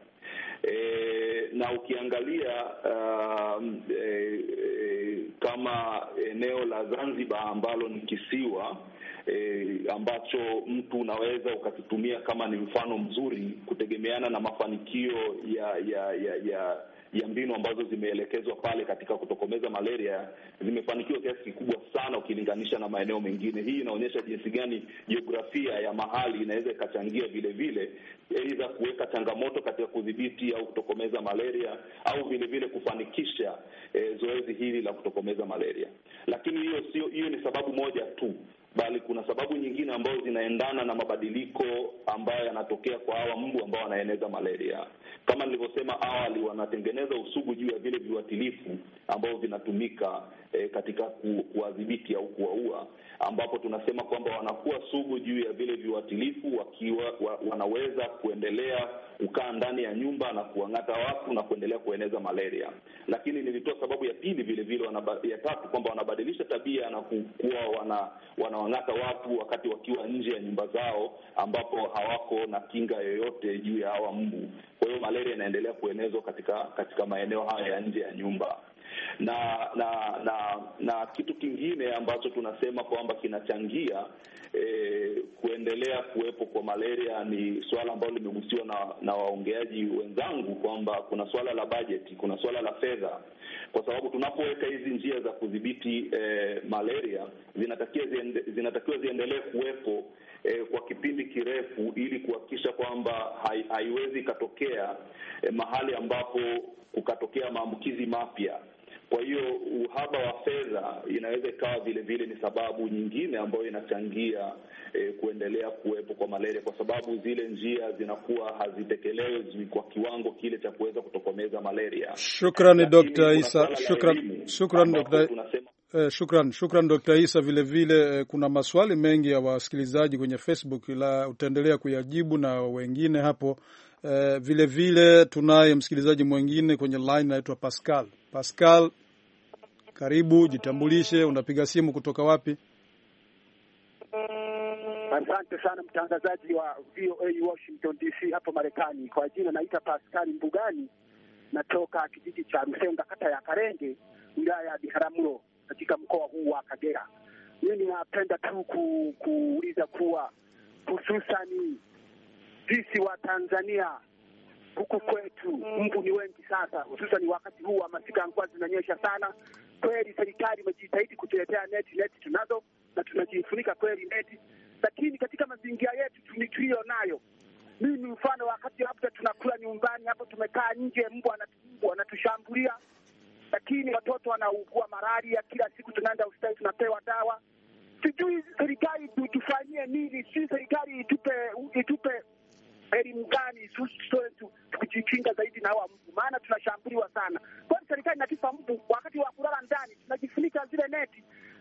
E, na ukiangalia uh, e, e, kama eneo la Zanzibar ambalo ni kisiwa e, ambacho mtu unaweza ukakitumia kama ni mfano mzuri kutegemeana na mafanikio ya ya ya, ya ya mbinu ambazo zimeelekezwa pale katika kutokomeza malaria, zimefanikiwa kiasi kikubwa sana ukilinganisha na maeneo mengine. Hii inaonyesha jinsi gani jiografia ya mahali inaweza ikachangia vile vile aidha kuweka changamoto katika kudhibiti au kutokomeza malaria au vile vile kufanikisha e, zoezi hili la kutokomeza malaria. Lakini hiyo sio hiyo ni sababu moja tu, bali kuna sababu nyingine ambazo zinaendana na mabadiliko ambayo yanatokea kwa hawa mbu ambao wanaeneza malaria. Kama nilivyosema awali, wanatengeneza usugu juu ya vile viuatilifu ambao vinatumika e, katika kuwadhibiti au kuwaua, ambapo tunasema kwamba wanakuwa sugu juu ya vile viuatilifu wakiwa wa, wanaweza kuendelea kukaa ndani ya nyumba na kuangata watu na kuendelea kueneza malaria. Lakini nilitoa sababu ya pili vile vile wanaba, ya tatu kwamba wanabadilisha tabia na kuwa wana wanawangata watu wakati wakiwa nje ya nyumba zao ambapo hawako na kinga yoyote juu ya hawa mbu. Kwa hiyo malaria inaendelea kuenezwa katika katika maeneo haya ya nje ya nyumba. Na na na na kitu kingine ambacho tunasema kwamba kinachangia e, kuendelea kuwepo kwa malaria ni swala ambalo limegusiwa na na waongeaji wenzangu kwamba kuna swala la bajeti, kuna swala la fedha. Kwa sababu tunapoweka hizi njia za kudhibiti e, malaria zinatakiwa ziende, zinatakiwa ziendelee kuwepo e, kwa kipindi kirefu ili kuhakikisha kwamba hai, haiwezi katokea e, mahali ambapo kukatokea maambukizi mapya. Kwa hiyo uhaba wa fedha inaweza ikawa vile vile ni sababu nyingine ambayo inachangia e, kuendelea kuwepo kwa malaria, kwa sababu zile njia zinakuwa hazitekelezwi kwa kiwango kile cha kuweza kutokomeza malaria. Shukrani Doctor Isa, shukran shukran Doctor Eh, shukran shukran Doctor Isa. Vile vile eh, kuna maswali mengi ya wasikilizaji kwenye Facebook, la utaendelea kuyajibu na wengine hapo. Eh, vile vile tunaye msikilizaji mwingine kwenye line anaitwa Pascal. Pascal, karibu, jitambulishe, unapiga simu kutoka wapi? Asante sana mtangazaji wa V O A Washington D C hapo Marekani. Kwa jina naita Pascal Mbugani, natoka kijiji cha Rusenga, kata ya Karenge, wilaya ya Biharamulo, katika mkoa huu wa Kagera. Mimi ninapenda tu ku, kuuliza kuwa hususani sisi wa Tanzania huku kwetu mbu ni wengi sasa, hususani wakati huu wa masika mvua zinanyesha sana. Kweli serikali imejitahidi kutuletea neti, neti tunazo na tunajifunika kweli neti, lakini katika mazingira yetu tulio nayo, mimi mfano wakati labda tunakula nyumbani hapo, tumekaa nje, mbu anatushambulia, lakini watoto wanaugua malaria kila siku, tunaenda hospitali tunapewa dawa. Sijui serikali tufanyie nini? Si serikali itupe itupe elimu gani tukijikinga zaidi na hawa mbu, maana tunashambuliwa sana. Kwa hiyo serikali inatupa mbu, wakati wa kulala ndani tunajifunika zile neti,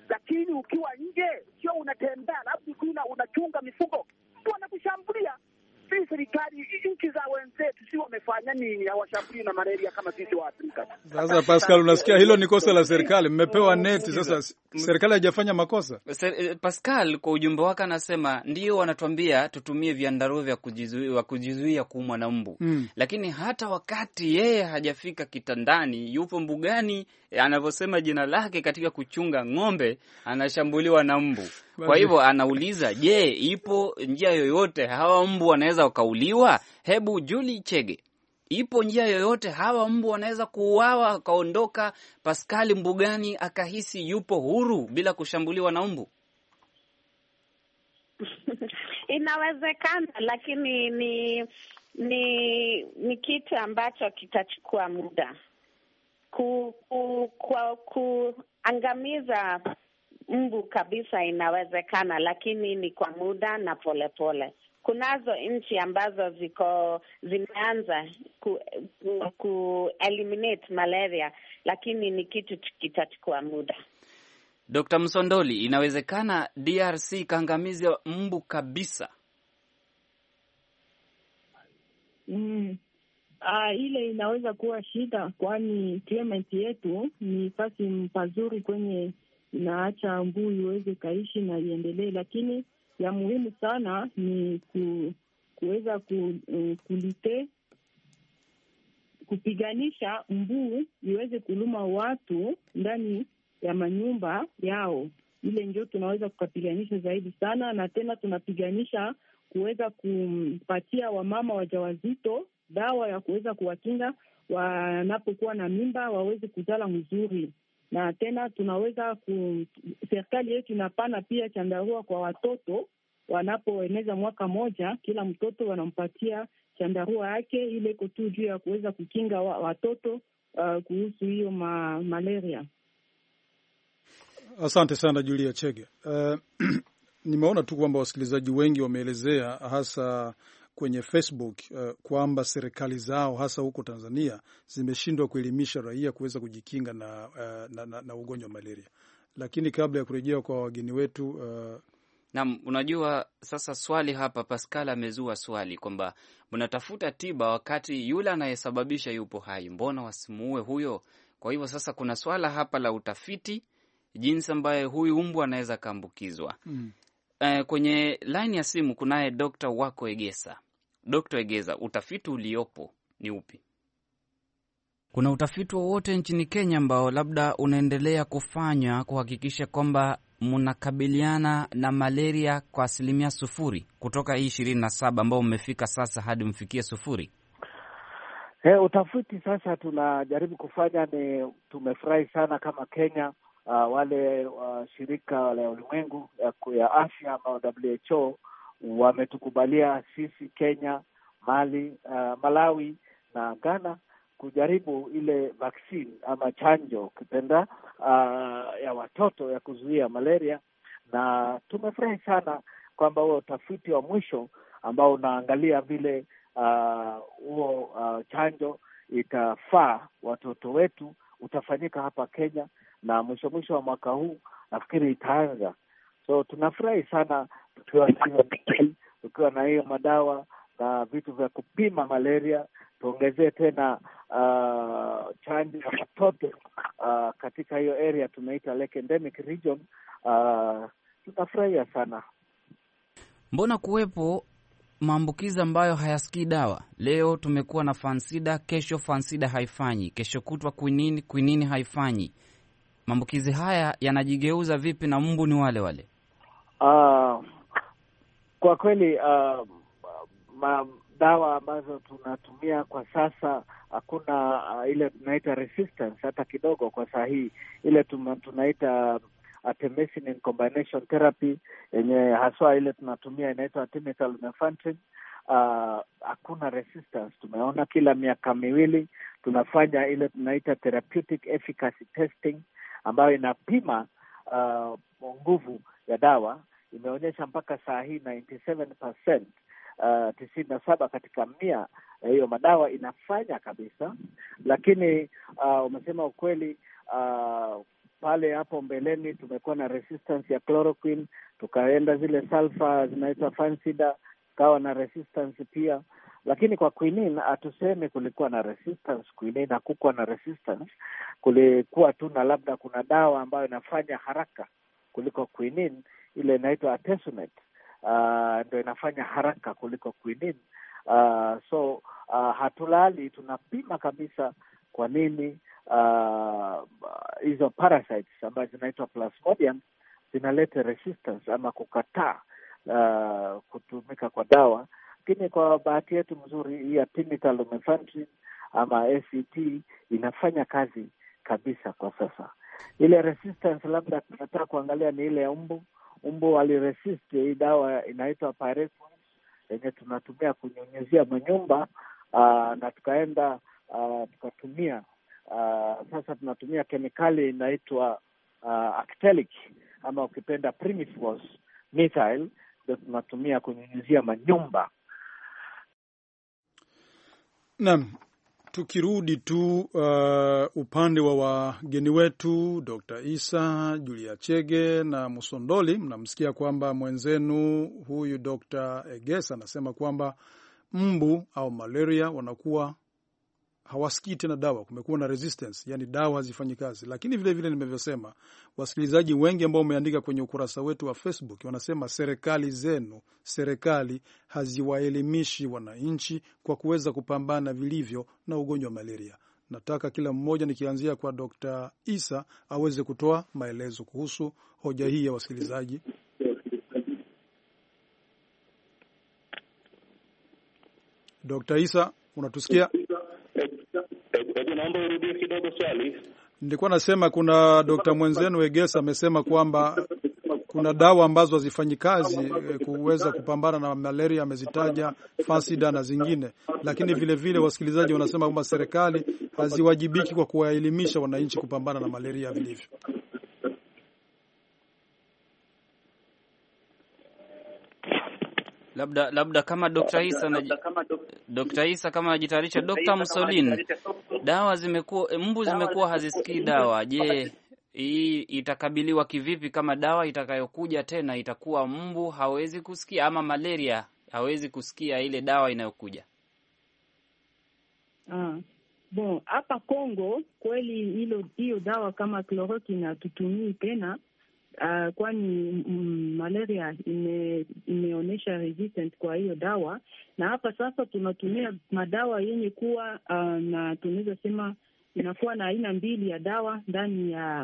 Sasa Pascal, unasikia hilo ni kosa la serikali, mmepewa neti. Sasa serikali haijafanya makosa. Pascal kwa ujumbe wake anasema ndio wanatuambia tutumie viandarua vya kujizuia kujizuia kuumwa na mbu mm. Lakini hata wakati yeye hajafika kitandani, yupo mbugani, anavyosema jina lake katika kuchunga ng'ombe, anashambuliwa na mbu. Kwa hivyo anauliza, je, ipo njia yoyote hawa mbu wanaweza wakauliwa? Hebu Julie Chege, ipo njia yoyote hawa mbu wanaweza kuuawa akaondoka Pascal mbugani akahisi yupo huru bila kushambuliwa na mbu? Inawezekana, lakini ni ni ni kitu ambacho kitachukua muda ku, ku, ku, kuangamiza mbu kabisa. Inawezekana, lakini ni kwa muda na polepole pole. Kunazo nchi ambazo ziko zimeanza ku, ku, ku eliminate malaria, lakini ni kitu kitachukua muda. Dokta Msondoli, inawezekana D R C kaangamiza mbu kabisa? Mm. Ah, ile inaweza kuwa shida, kwani climate yetu ni fasi pazuri kwenye inaacha mbu iweze kaishi na iendelee, lakini ya muhimu sana ni ku, kuweza ku, uh, kulite kupiganisha mbu iweze kuluma watu ndani ya manyumba yao. Ile ndio tunaweza kukapiganisha zaidi sana, na tena tunapiganisha kuweza kumpatia wamama wajawazito dawa ya kuweza kuwakinga wanapokuwa na mimba waweze kuzala mzuri. Na tena tunaweza ku, serikali yetu inapana pia chandarua kwa watoto wanapoeneza mwaka moja, kila mtoto wanampatia chandarua yake, ile iko tu juu ya kuweza kukinga wa, watoto uh, kuhusu hiyo ma, malaria. Asante sana Julia Chege. Uh, nimeona tu kwamba wasikilizaji wengi wameelezea hasa kwenye Facebook uh, kwamba serikali zao hasa huko Tanzania zimeshindwa kuelimisha raia kuweza kujikinga na, uh, na, na, na ugonjwa wa malaria. Lakini kabla ya kurejea kwa wageni wetu uh, na unajua sasa swali hapa, Pascal amezua swali kwamba mnatafuta tiba wakati yule anayesababisha yupo hai, mbona wasimuue huyo? Kwa hivyo sasa kuna swala hapa la utafiti, jinsi ambayo huyu mbu anaweza kaambukizwa. Mm. Uh, kwenye line ya simu kunaye Dokta Wako Egesa. Dokta Egesa, utafiti uliopo ni upi? Kuna utafiti wowote nchini Kenya ambao labda unaendelea kufanywa kuhakikisha kwamba mnakabiliana na malaria kwa asilimia sufuri kutoka hii ishirini na saba ambao mmefika sasa hadi mfikie sufuri? He, utafiti sasa tunajaribu kufanya ni, tumefurahi sana kama Kenya. Uh, wale uh, shirika wale ulimwengu ya, ya afya ambao W H O wametukubalia sisi Kenya, Mali, uh, Malawi na Ghana kujaribu ile vaccine ama chanjo ukipenda uh, ya watoto ya kuzuia malaria, na tumefurahi sana kwamba huo utafiti wa mwisho ambao unaangalia vile huo uh, uh, chanjo itafaa watoto wetu utafanyika hapa Kenya, na mwisho mwisho wa mwaka huu nafikiri itaanza. So tunafurahi sana tukiwa tukiwa na hiyo madawa na vitu vya kupima malaria, tuongezee tena uh, chanjo ya watoto uh, katika hiyo area tunaita Lake Endemic region. Uh, tunafurahia sana. Mbona kuwepo maambukizi ambayo hayasikii dawa? Leo tumekuwa na fansida, kesho fansida haifanyi, kesho kutwa quinini, quinini haifanyi. Maambukizi haya yanajigeuza vipi na mbu ni wale wale? Uh, kwa kweli uh, dawa ambazo tunatumia kwa sasa hakuna uh, ile tunaita resistance hata kidogo kwa saa hii. Ile tuma, tunaita artemisinin combination therapy yenye haswa ile tunatumia inaitwa artemether lumefantrine. Uh, hakuna resistance. Tumeona kila miaka miwili tunafanya ile tunaita therapeutic efficacy testing ambayo inapima uh, nguvu ya dawa. Imeonyesha mpaka saa hii ninety-seven percent, uh, tisini na saba katika mia hiyo uh, madawa inafanya kabisa. Lakini uh, umesema ukweli, uh, pale hapo mbeleni tumekuwa na resistance ya chloroquine, tukaenda zile sulfa zinaitwa fansida kawa na resistance pia. Lakini kwa quinine hatusemi kulikuwa na resistance. Quinine hakukuwa na resistance, kulikuwa tu na labda kuna dawa ambayo inafanya haraka kuliko quinine, ile inaitwa artesunate, uh, ndio inafanya haraka kuliko quinine. Uh, so uh, hatulali, tunapima kabisa kwa nini hizo uh, parasites ambazo zinaitwa Plasmodium zinaleta resistance ama kukataa uh, kutumika kwa dawa. Lakini kwa bahati yetu mzuri hii ya artemether lumefantrine ama A C T inafanya kazi kabisa kwa sasa. Ile resistance labda tunataka kuangalia ni ile ya umbu. Umbu waliresist hii dawa inaitwa pyrethroids yenye tunatumia kunyunyizia manyumba, uh, na tukaenda uh, tukatumia uh, sasa tunatumia kemikali inaitwa uh, Actellic ama ukipenda primifos methyl, ndio tunatumia kunyunyizia manyumba. Naam, tukirudi tu uh, upande wa wageni wetu Doctor Isa, Julia Chege na Musondoli, mnamsikia kwamba mwenzenu huyu Doctor Egesa anasema kwamba mbu au malaria wanakuwa hawasikii tena dawa, kumekuwa na resistance, yani dawa hazifanyi kazi. Lakini vile vile nimevyosema, wasikilizaji wengi ambao umeandika kwenye ukurasa wetu wa Facebook wanasema serikali zenu, serikali haziwaelimishi wananchi kwa kuweza kupambana vilivyo na ugonjwa wa malaria. Nataka kila mmoja, nikianzia kwa Doctor Isa, aweze kutoa maelezo kuhusu hoja hii ya wasikilizaji. Doctor Isa, unatusikia? Hebu naomba urudie kidogo swali. Nilikuwa nasema kuna Dokta mwenzenu Egesa amesema kwamba kuna dawa ambazo hazifanyi kazi kuweza kupambana na malaria, amezitaja Fansida na zingine, lakini vile vile wasikilizaji wanasema kwamba serikali haziwajibiki kwa kuwaelimisha wananchi kupambana na malaria vilivyo. Labda labda kama Dokta Isa na Dokta Isa kama ajitayarisha. Dokta Msolin, dawa zimekuwa mbu zimekuwa hazisikii dawa. Je, hii itakabiliwa kivipi kama dawa itakayokuja tena itakuwa mbu hawezi kusikia ama malaria hawezi kusikia ile dawa inayokuja? Ah, bon, hapa Kongo kweli hilo hiyo dawa kama chloroquine hatutumii tena. Uh, kwani mm, malaria ime, imeonyesha resistant kwa hiyo dawa, na hapa sasa tunatumia madawa yenye kuwa uh, na tunaweza sema inakuwa na aina mbili ya dawa ndani ya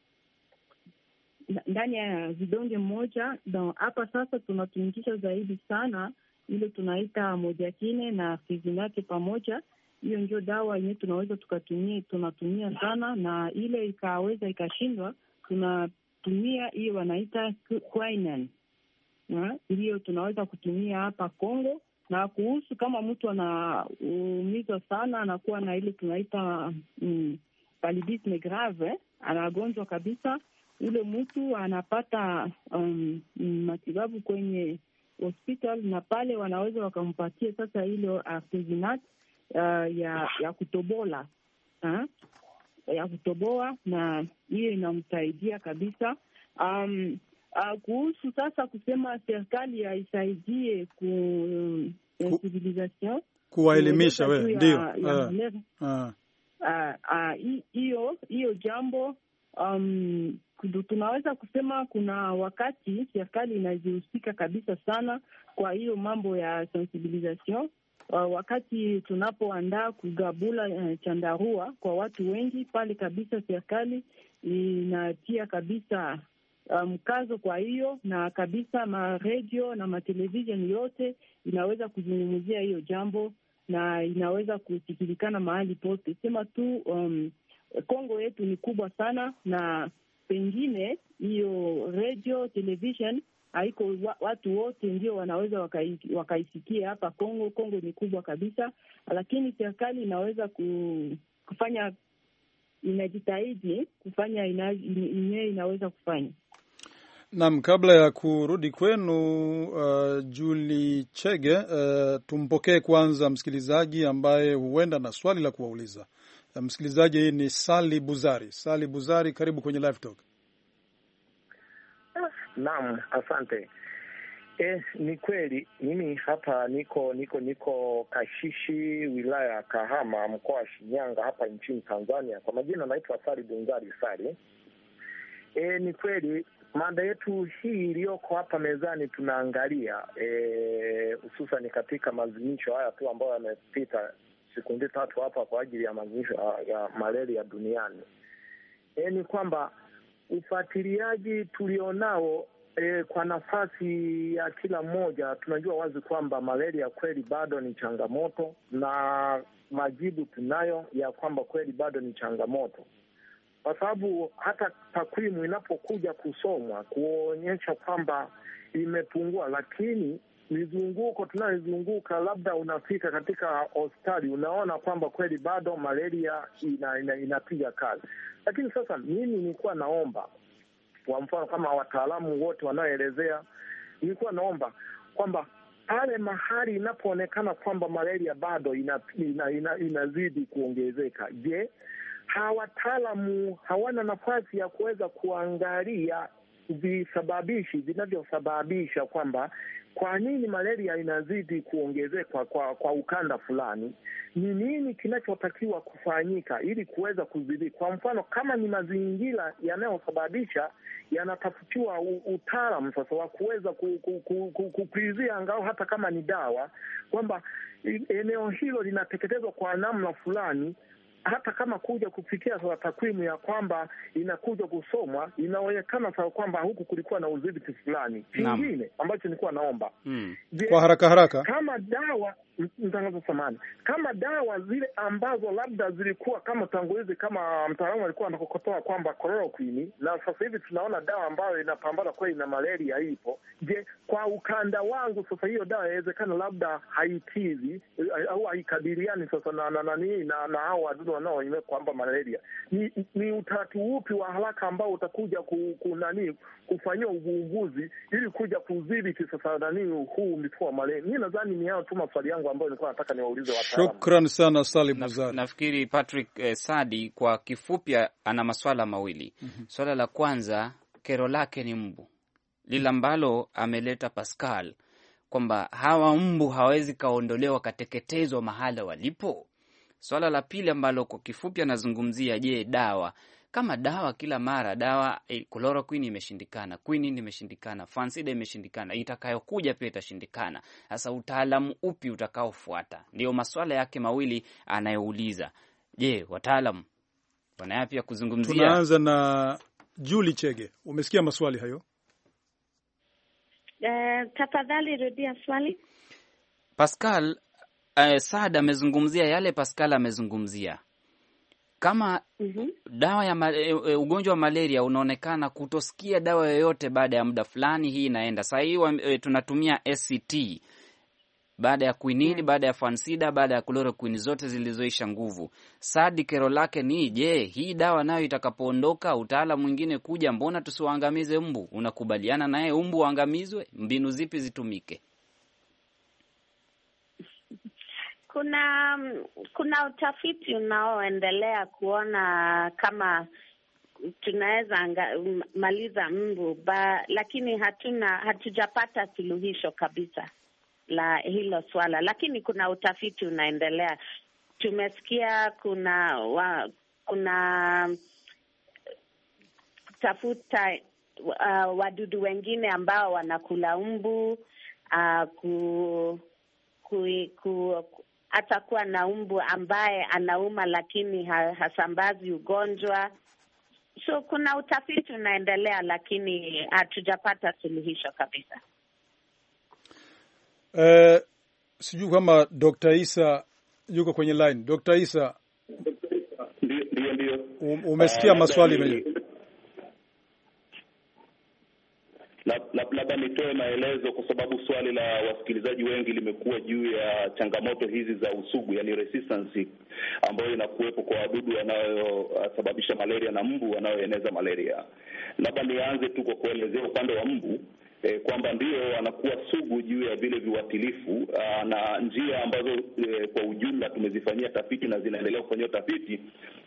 ndani ya vidonge mmoja. Hapa sasa tunatumikisha zaidi sana ile tunaita mojakine na fizinake pamoja. Hiyo ndio dawa yenye tunaweza tukatumia tunatumia sana, na ile ikaweza ikashindwa tuna tumia hiyo wanaita quinine, ndiyo tunaweza kutumia hapa Kongo. Na kuhusu kama mtu anaumizwa sana, anakuwa na ile tunaita mm, paludisme grave, anagonjwa kabisa, ule mtu anapata um, matibabu kwenye hospital, na pale wanaweza wakampatia sasa ile artesunate uh, ya ya kutobola ha? ya kutoboa, na hiyo inamsaidia kabisa. Um, uh, kuhusu sasa kusema serikali haisaidie ku sensibilisation, kuwaelimisha wewe ndio hiyo hiyo jambo, um, tunaweza kusema kuna wakati serikali inajihusika kabisa sana kwa hiyo mambo ya sensibilisation. Uh, wakati tunapoandaa kugabula uh, chandarua kwa watu wengi pale kabisa, serikali inatia kabisa mkazo um, kwa hiyo, na kabisa ma radio na ma television yote inaweza kuzungumzia hiyo jambo na inaweza kusikilikana mahali pote. Sema tu um, Kongo yetu ni kubwa sana, na pengine hiyo radio television haiko watu wote ndio wanaweza wakaisikia wakai hapa Kongo. Kongo ni kubwa kabisa, lakini serikali inaweza kufanya, inajitahidi kufanya yenyewe inaweza kufanya. Naam, kabla ya kurudi kwenu uh, Julie Chege, uh, tumpokee kwanza msikilizaji ambaye huenda na swali la kuwauliza. Uh, msikilizaji hii ni Sali Buzari. Sali Buzari, karibu kwenye Live Talk. Naam, asante. Eh, ni kweli. Mimi hapa niko niko niko Kashishi, wilaya ya Kahama, mkoa wa Shinyanga, hapa nchini Tanzania. Kwa majina naitwa Sari Bunzari Sari. Eh, ni kweli mada yetu hii iliyoko hapa mezani tunaangalia hususan e, katika maadhimisho haya tu ambayo yamepita siku mbili tatu hapa kwa ajili ya maadhimisho ya, ya malaria duniani. E, ni kwamba ufuatiliaji tulionao e, kwa nafasi ya kila mmoja, tunajua wazi kwamba malaria kweli bado ni changamoto, na majibu tunayo ya kwamba kweli bado ni changamoto, kwa sababu hata takwimu inapokuja kusomwa kuonyesha kwamba imepungua, lakini mizunguko tunayozunguka, labda unafika katika hospitali unaona kwamba kweli bado malaria ina, ina, inapiga kazi. Lakini sasa mimi nilikuwa naomba, kwa mfano kama wataalamu wote wanaoelezea, nilikuwa naomba kwamba pale mahali inapoonekana kwamba malaria bado ina, ina, ina, inazidi kuongezeka, je, hawataalamu hawana nafasi ya kuweza kuangalia visababishi vinavyosababisha kwamba kwa nini malaria inazidi kuongezeka kwa, kwa ukanda fulani? Ni nini kinachotakiwa kufanyika ili kuweza kudhibiti? Kwa mfano kama ni mazingira yanayosababisha, yanatafutiwa utaalamu sasa wa kuweza kukuizia angao hata kama ni dawa, kwamba eneo hilo linateketezwa kwa namna fulani, hata kama kuja kufikia sasa takwimu ya kwamba inakuja kusomwa, inaonekana sasa kwamba huku kulikuwa na udhibiti fulani. Kingine ambacho nilikuwa naomba hmm. Je, kwa haraka haraka kama dawa mtangazo samani kama dawa zile ambazo labda zilikuwa kama tangulizi, kama mtaalamu alikuwa anakokotoa kwamba chloroquine, na sasa hivi tunaona dawa ambayo inapambana kweli na malaria ipo. Je, kwa ukanda wangu sasa hiyo dawa inawezekana labda haitizi au haikadiriani sasa na na na, na, na, na hao wadudu wanaoenea kwamba malaria ni, ni utaratibu upi wa haraka ambao utakuja ku, ku nani kufanyia uvumbuzi ili kuja kudhibiti sasa nani huu mlipuko wa malaria? Mimi nadhani ni hao tu maswali yangu ambayo nilikuwa nataka niwaulize wataalamu. Shukran sana Salim Muzari. Nafikiri Patrick eh, Sadi kwa kifupi ana maswala mawili. Mm-hmm. Swala la kwanza, kero lake ni mbu. Lile ambalo ameleta Pascal kwamba hawa mbu hawezi kaondolewa kateketezwa mahala walipo. Swala la pili ambalo kwa kifupi anazungumzia, je, dawa kama dawa kila mara dawa eh, chloroquine imeshindikana, quinine imeshindikana, fansida imeshindikana, itakayokuja pia itashindikana. Sasa utaalamu upi utakaofuata? Ndio maswala yake mawili anayouliza. Je, wataalamu wana yapi ya kuzungumzia? Tunaanza na Julie Chege. Umesikia maswali hayo? Uh, tafadhali rudia swali. Pascal uh, Saad amezungumzia yale Pascal amezungumzia. Kama mm-hmm. dawa ya ma, e, ugonjwa wa malaria unaonekana kutosikia dawa yoyote baada ya muda fulani, hii inaenda. Sasa hii e, tunatumia S C T baada ya quinine, mm. baada ya fansida, baada ya chloroquine, zote zilizoisha nguvu. Sadi kero lake ni je, hii dawa nayo itakapoondoka, utaalamu mwingine kuja, mbona tusiwaangamize mbu? Unakubaliana naye mbu waangamizwe? Mbinu zipi zitumike? Kuna kuna utafiti unaoendelea kuona kama tunaweza maliza mbu ba, lakini hatuna hatujapata suluhisho kabisa la hilo swala, lakini kuna utafiti unaendelea. Tumesikia kuna wa, kuna tafuta uh, wadudu wengine ambao wanakula mbu uh, ku, ku, ku atakuwa na umbu ambaye anauma lakini hasambazi ugonjwa. So kuna utafiti unaendelea, lakini hatujapata suluhisho kabisa. Eh, sijui kama Doctor Isa yuko kwenye line. Doctor Isa, ndio ndio. Umesikia uh, maswali mengi. Labda nitoe maelezo kwa sababu swali la wasikilizaji wengi limekuwa juu ya changamoto hizi za usugu, yani resistance, ambayo inakuwepo kwa wadudu wanayosababisha malaria na mbu wanaoeneza malaria. Labda nianze tu kwa kuelezea upande wa mbu eh, kwamba ndio wanakuwa sugu juu ya vile viuatilifu na njia ambazo eh, kwa ujumla tumezifanyia tafiti na zinaendelea kufanyia tafiti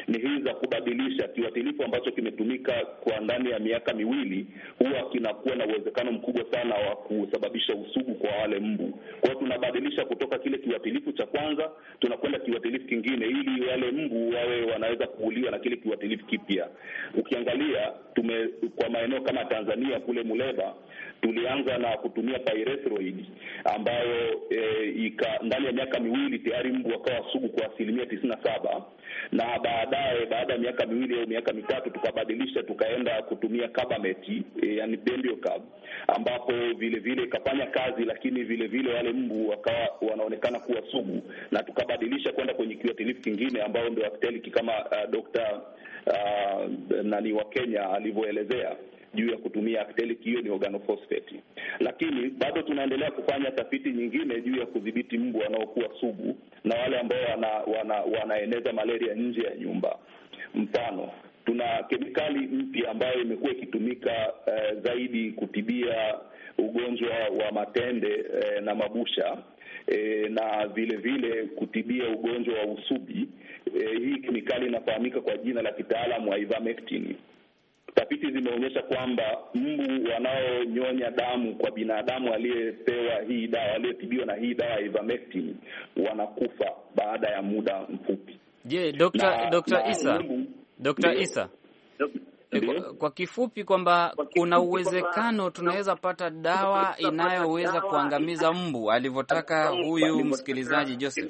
ni hii za kubadilisha. Kiuatilifu ambacho kimetumika kwa ndani ya miaka miwili huwa kinakuwa na uwezekano mkubwa sana wa kusababisha usugu kwa wale mbu. Kwa hiyo tunabadilisha kutoka kile kiuatilifu cha kwanza tunakwenda kiuatilifu kingine, ili wale mbu wawe wanaweza kuuliwa na kile kiuatilifu kipya. Ukiangalia tume kwa maeneo kama Tanzania kule Muleba tulianza na kutumia pyrethroid ambayo e, ika ndani ya miaka miwili tayari mbu wakawa sugu kwa asilimia tisini na saba, na baadaye baada ya miaka miwili au miaka mitatu tukabadilisha tukaenda kutumia carbamate, e, yani bendiocab, ambapo vile vile ikafanya kazi, lakini vile vile wale mbu wakawa wanaonekana kuwa sugu, na tukabadilisha kwenda kwenye kiuatilifu kingine ambao ndio Actellic kama uh, Dr. uh, nani wa Kenya alivyoelezea juu ya kutumia Actellic, hiyo ni organophosphate. Lakini bado tunaendelea kufanya tafiti nyingine juu ya kudhibiti mbu wanaokuwa sugu na wale ambao wana, wana, wanaeneza malaria nje ya nyumba. Mfano, tuna kemikali mpya ambayo imekuwa ikitumika uh, zaidi kutibia ugonjwa wa matende uh, na mabusha E, na vile vile kutibia ugonjwa wa usubi. E, hii kemikali inafahamika kwa jina la kitaalamu wa ivermectin. Tafiti zimeonyesha kwamba mbu wanaonyonya damu kwa binadamu aliyepewa hii dawa, aliyetibiwa na hii dawa ya ivermectin, wanakufa baada ya muda mfupi. Je, Dr. Dr. Isa, Dr. Isa, Kwa, kwa kifupi kwamba kuna uwezekano tunaweza pata dawa inayoweza kuangamiza mbu alivyotaka huyu msikilizaji Joseph.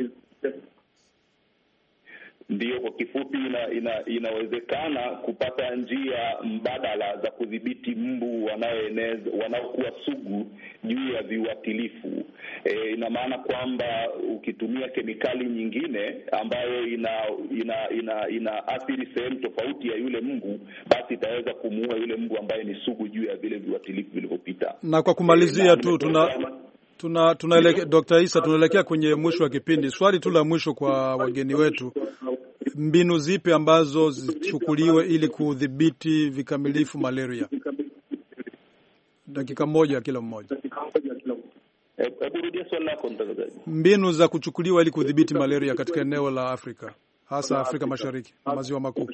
Ndiyo, kwa kifupi ina, ina, inawezekana kupata njia mbadala za kudhibiti mbu wanaoeneza wanaokuwa sugu juu ya viuatilifu. E, ina maana kwamba ukitumia kemikali nyingine ambayo ina ina ina, ina athiri sehemu tofauti ya yule mbu, basi itaweza kumuua yule mbu ambaye ni sugu juu ya vile viuatilifu vilivyopita. Na kwa kumalizia e, tu tuna tuna tunaelekea Doctor Isa, tunaelekea kwenye mwisho wa kipindi. Swali tu la mwisho kwa wageni wetu, mbinu zipi ambazo zichukuliwe ili kudhibiti vikamilifu malaria? Dakika moja kila mmoja. Hebu rudia swali lako mtazamaji. Mbinu za kuchukuliwa ili kudhibiti malaria katika eneo la Afrika, hasa Afrika Mashariki na Maziwa Makuu.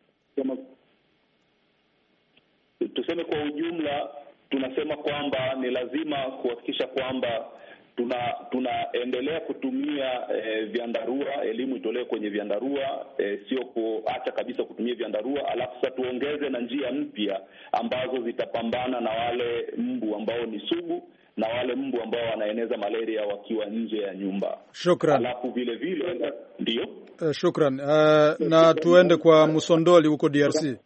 Tuseme kwa ujumla, tunasema kwamba ni lazima kuhakikisha kwamba tuna tunaendelea kutumia e, vyandarua, elimu itolewe kwenye vyandarua, e, sio kuacha kabisa kutumia vyandarua, alafu sasa tuongeze na njia mpya ambazo zitapambana na wale mbu ambao ni sugu na wale mbu ambao wanaeneza malaria wakiwa nje ya nyumba. Shukran. Alafu vile vile ndio. Uh, shukran. Uh, na tuende kwa Musondoli huko D R C.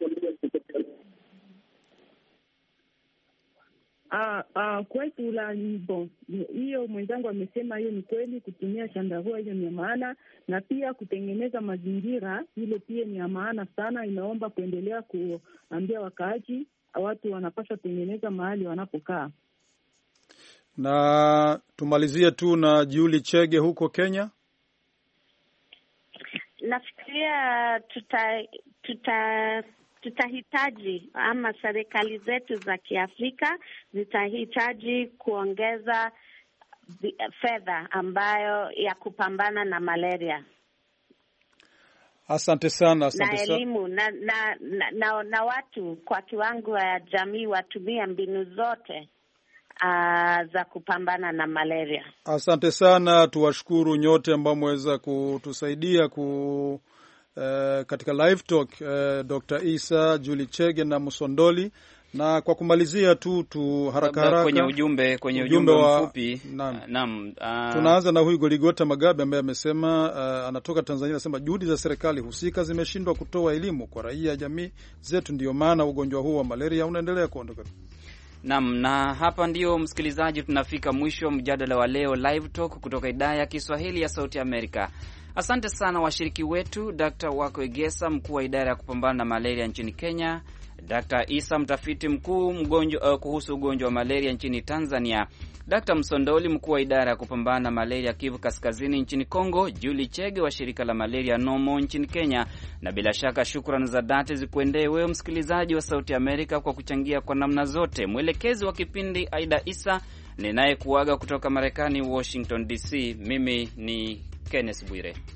Ah, ah, kwetu la bon, hiyo mwenzangu amesema hiyo ni kweli, kutumia chandarua hiyo ni maana, na pia kutengeneza mazingira ile pia ni maana sana. Inaomba kuendelea kuambia wakaaji watu wanapaswa tengeneza mahali wanapokaa. Na tumalizie tu na Julie Chege huko Kenya. Nafikiria tuta tuta tutahitaji ama serikali zetu za Kiafrika zitahitaji kuongeza fedha ambayo ya kupambana na malaria. Asante sana, asante sana. Na elimu na na, na na na watu kwa kiwango ya jamii watumia mbinu zote uh, za kupambana na malaria. Asante sana, tuwashukuru nyote ambao mweza kutusaidia ku Uh, katika live talk uh, Doctor Isa, Julie Chege na Musondoli. Na kwa kumalizia tu tu haraka haraka kwenye ujumbe kwenye ujumbe, ujumbe wa, mfupi naam, naam uh... tunaanza na huyu Goligota Magabe ambaye amesema uh, anatoka Tanzania, anasema juhudi za serikali husika zimeshindwa kutoa elimu kwa raia jamii zetu, ndio maana ugonjwa huu wa malaria unaendelea kuondoka. Naam, na hapa ndio msikilizaji tunafika mwisho mjadala wa leo live talk kutoka idhaa ya Kiswahili ya Sauti Amerika. Asante sana washiriki wetu, Daktari Wako Egesa, mkuu wa idara ya kupambana na malaria nchini Kenya, Daktari Isa, mtafiti mkuu mgonjwa uh, kuhusu ugonjwa wa malaria nchini Tanzania, Daktari Msondoli, mkuu wa idara ya kupambana na malaria Kivu Kaskazini nchini Kongo, Julie Chege wa shirika la malaria Nomo nchini Kenya, na bila shaka shukrani za dhati zikuendee wewe msikilizaji wa Sauti Amerika kwa kuchangia kwa namna zote. Mwelekezi wa kipindi Aida Isa, ninayekuaga kutoka Marekani Washington D C. Mimi ni Kenneth Bwire.